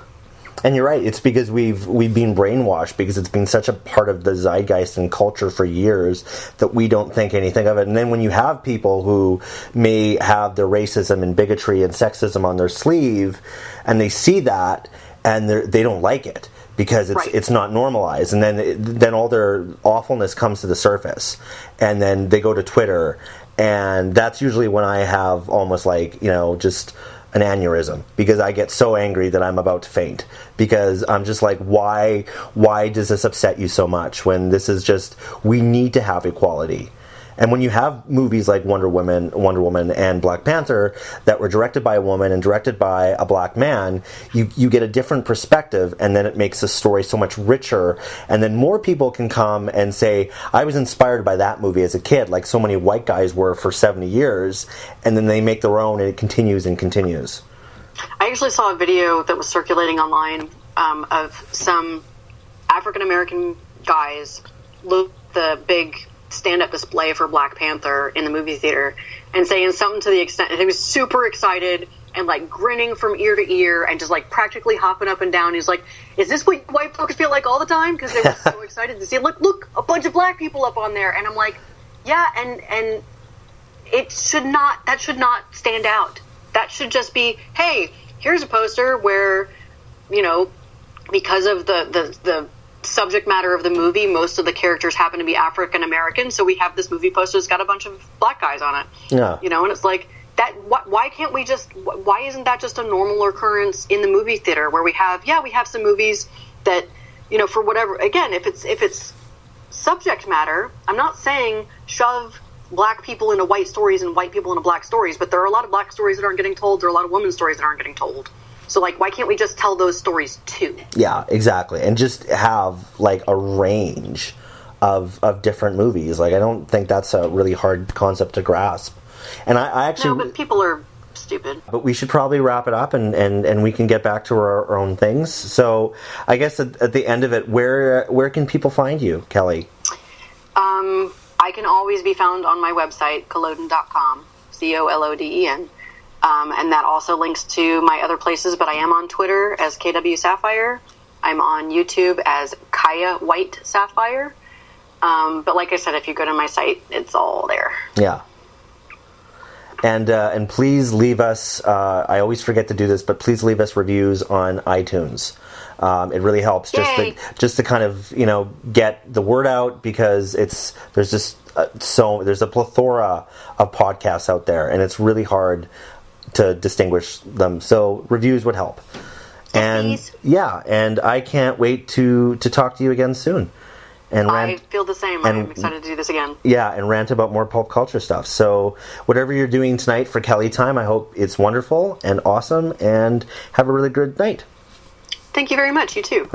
And you're right. It's because we've we've been brainwashed because it's been such a part of the zeitgeist and culture for years that we don't think anything of it. And then when you have people who may have their racism and bigotry and sexism on their sleeve, and they see that and they don't like it because it's right. it's not normalized, and then then all their awfulness comes to the surface, and then they go to Twitter, and that's usually when I have almost like you know just. an aneurysm, because I get so angry that I'm about to faint, because I'm just like, why why does this upset you so much when this is just, we need to have equality. And when you have movies like Wonder Woman, Wonder Woman and Black Panther that were directed by a woman and directed by a black man, you, you get a different perspective, and then it makes the story so much richer. And then more people can come and say, I was inspired by that movie as a kid, like so many white guys were for seventy years, and then they make their own, and it continues and continues. I actually saw a video that was circulating online um, of some African-American guys look at the big stand-up display for Black Panther in the movie theater and saying something to the extent that he was super excited and like grinning from ear to ear and just like practically hopping up and down. He's like, is this what white folks feel like all the time? Because they were so excited to see, look, look, a bunch of black people up on there. And I'm like, yeah, and and it should not, that should not stand out. That should just be, hey, here's a poster where, you know, because of the, the, the subject matter of the movie, most of the characters happen to be African American, so we have this movie poster that's got a bunch of black guys on it. Yeah. You know, and it's like, that. Wh- why can't we just, why isn't that just a normal occurrence in the movie theater where we have, yeah, we have some movies that, you know, for whatever, again, if it's, if it's subject matter, I'm not saying shove black people into white stories and white people into black stories, but there are a lot of black stories that aren't getting told, there are a lot of women's stories that aren't getting told. So, like, why can't we just tell those stories too? Yeah, exactly. And just have, like, a range of of different movies. Like, I don't think that's a really hard concept to grasp. And I, I actually... No, but people are stupid. But we should probably wrap it up, and, and, and we can get back to our, our own things. So, I guess at, at the end of it, where where can people find you, Kelly? Um, I can always be found on my website, Colloden dot com, C O L O D E N. Um, and that also links to my other places, but I am on Twitter as K W Sapphire. I'm on YouTube as Kaya White Sapphire. Um, but like I said, if you go to my site, it's all there. Yeah. And uh, and please leave us, uh, I always forget to do this, but please leave us reviews on iTunes. Um, it really helps just to, just to kind of, you know, get the word out, because it's there's just uh, so there's a plethora of podcasts out there, and it's really hard to distinguish them. So reviews would help. And Please. yeah, and I can't wait to to talk to you again soon. And rant, I feel the same. and, I'm excited to do this again. Yeah, and rant about more pulp culture stuff. So whatever you're doing tonight for Kelly Time, I hope it's wonderful and awesome, and have a really good night. Thank you very much. You too.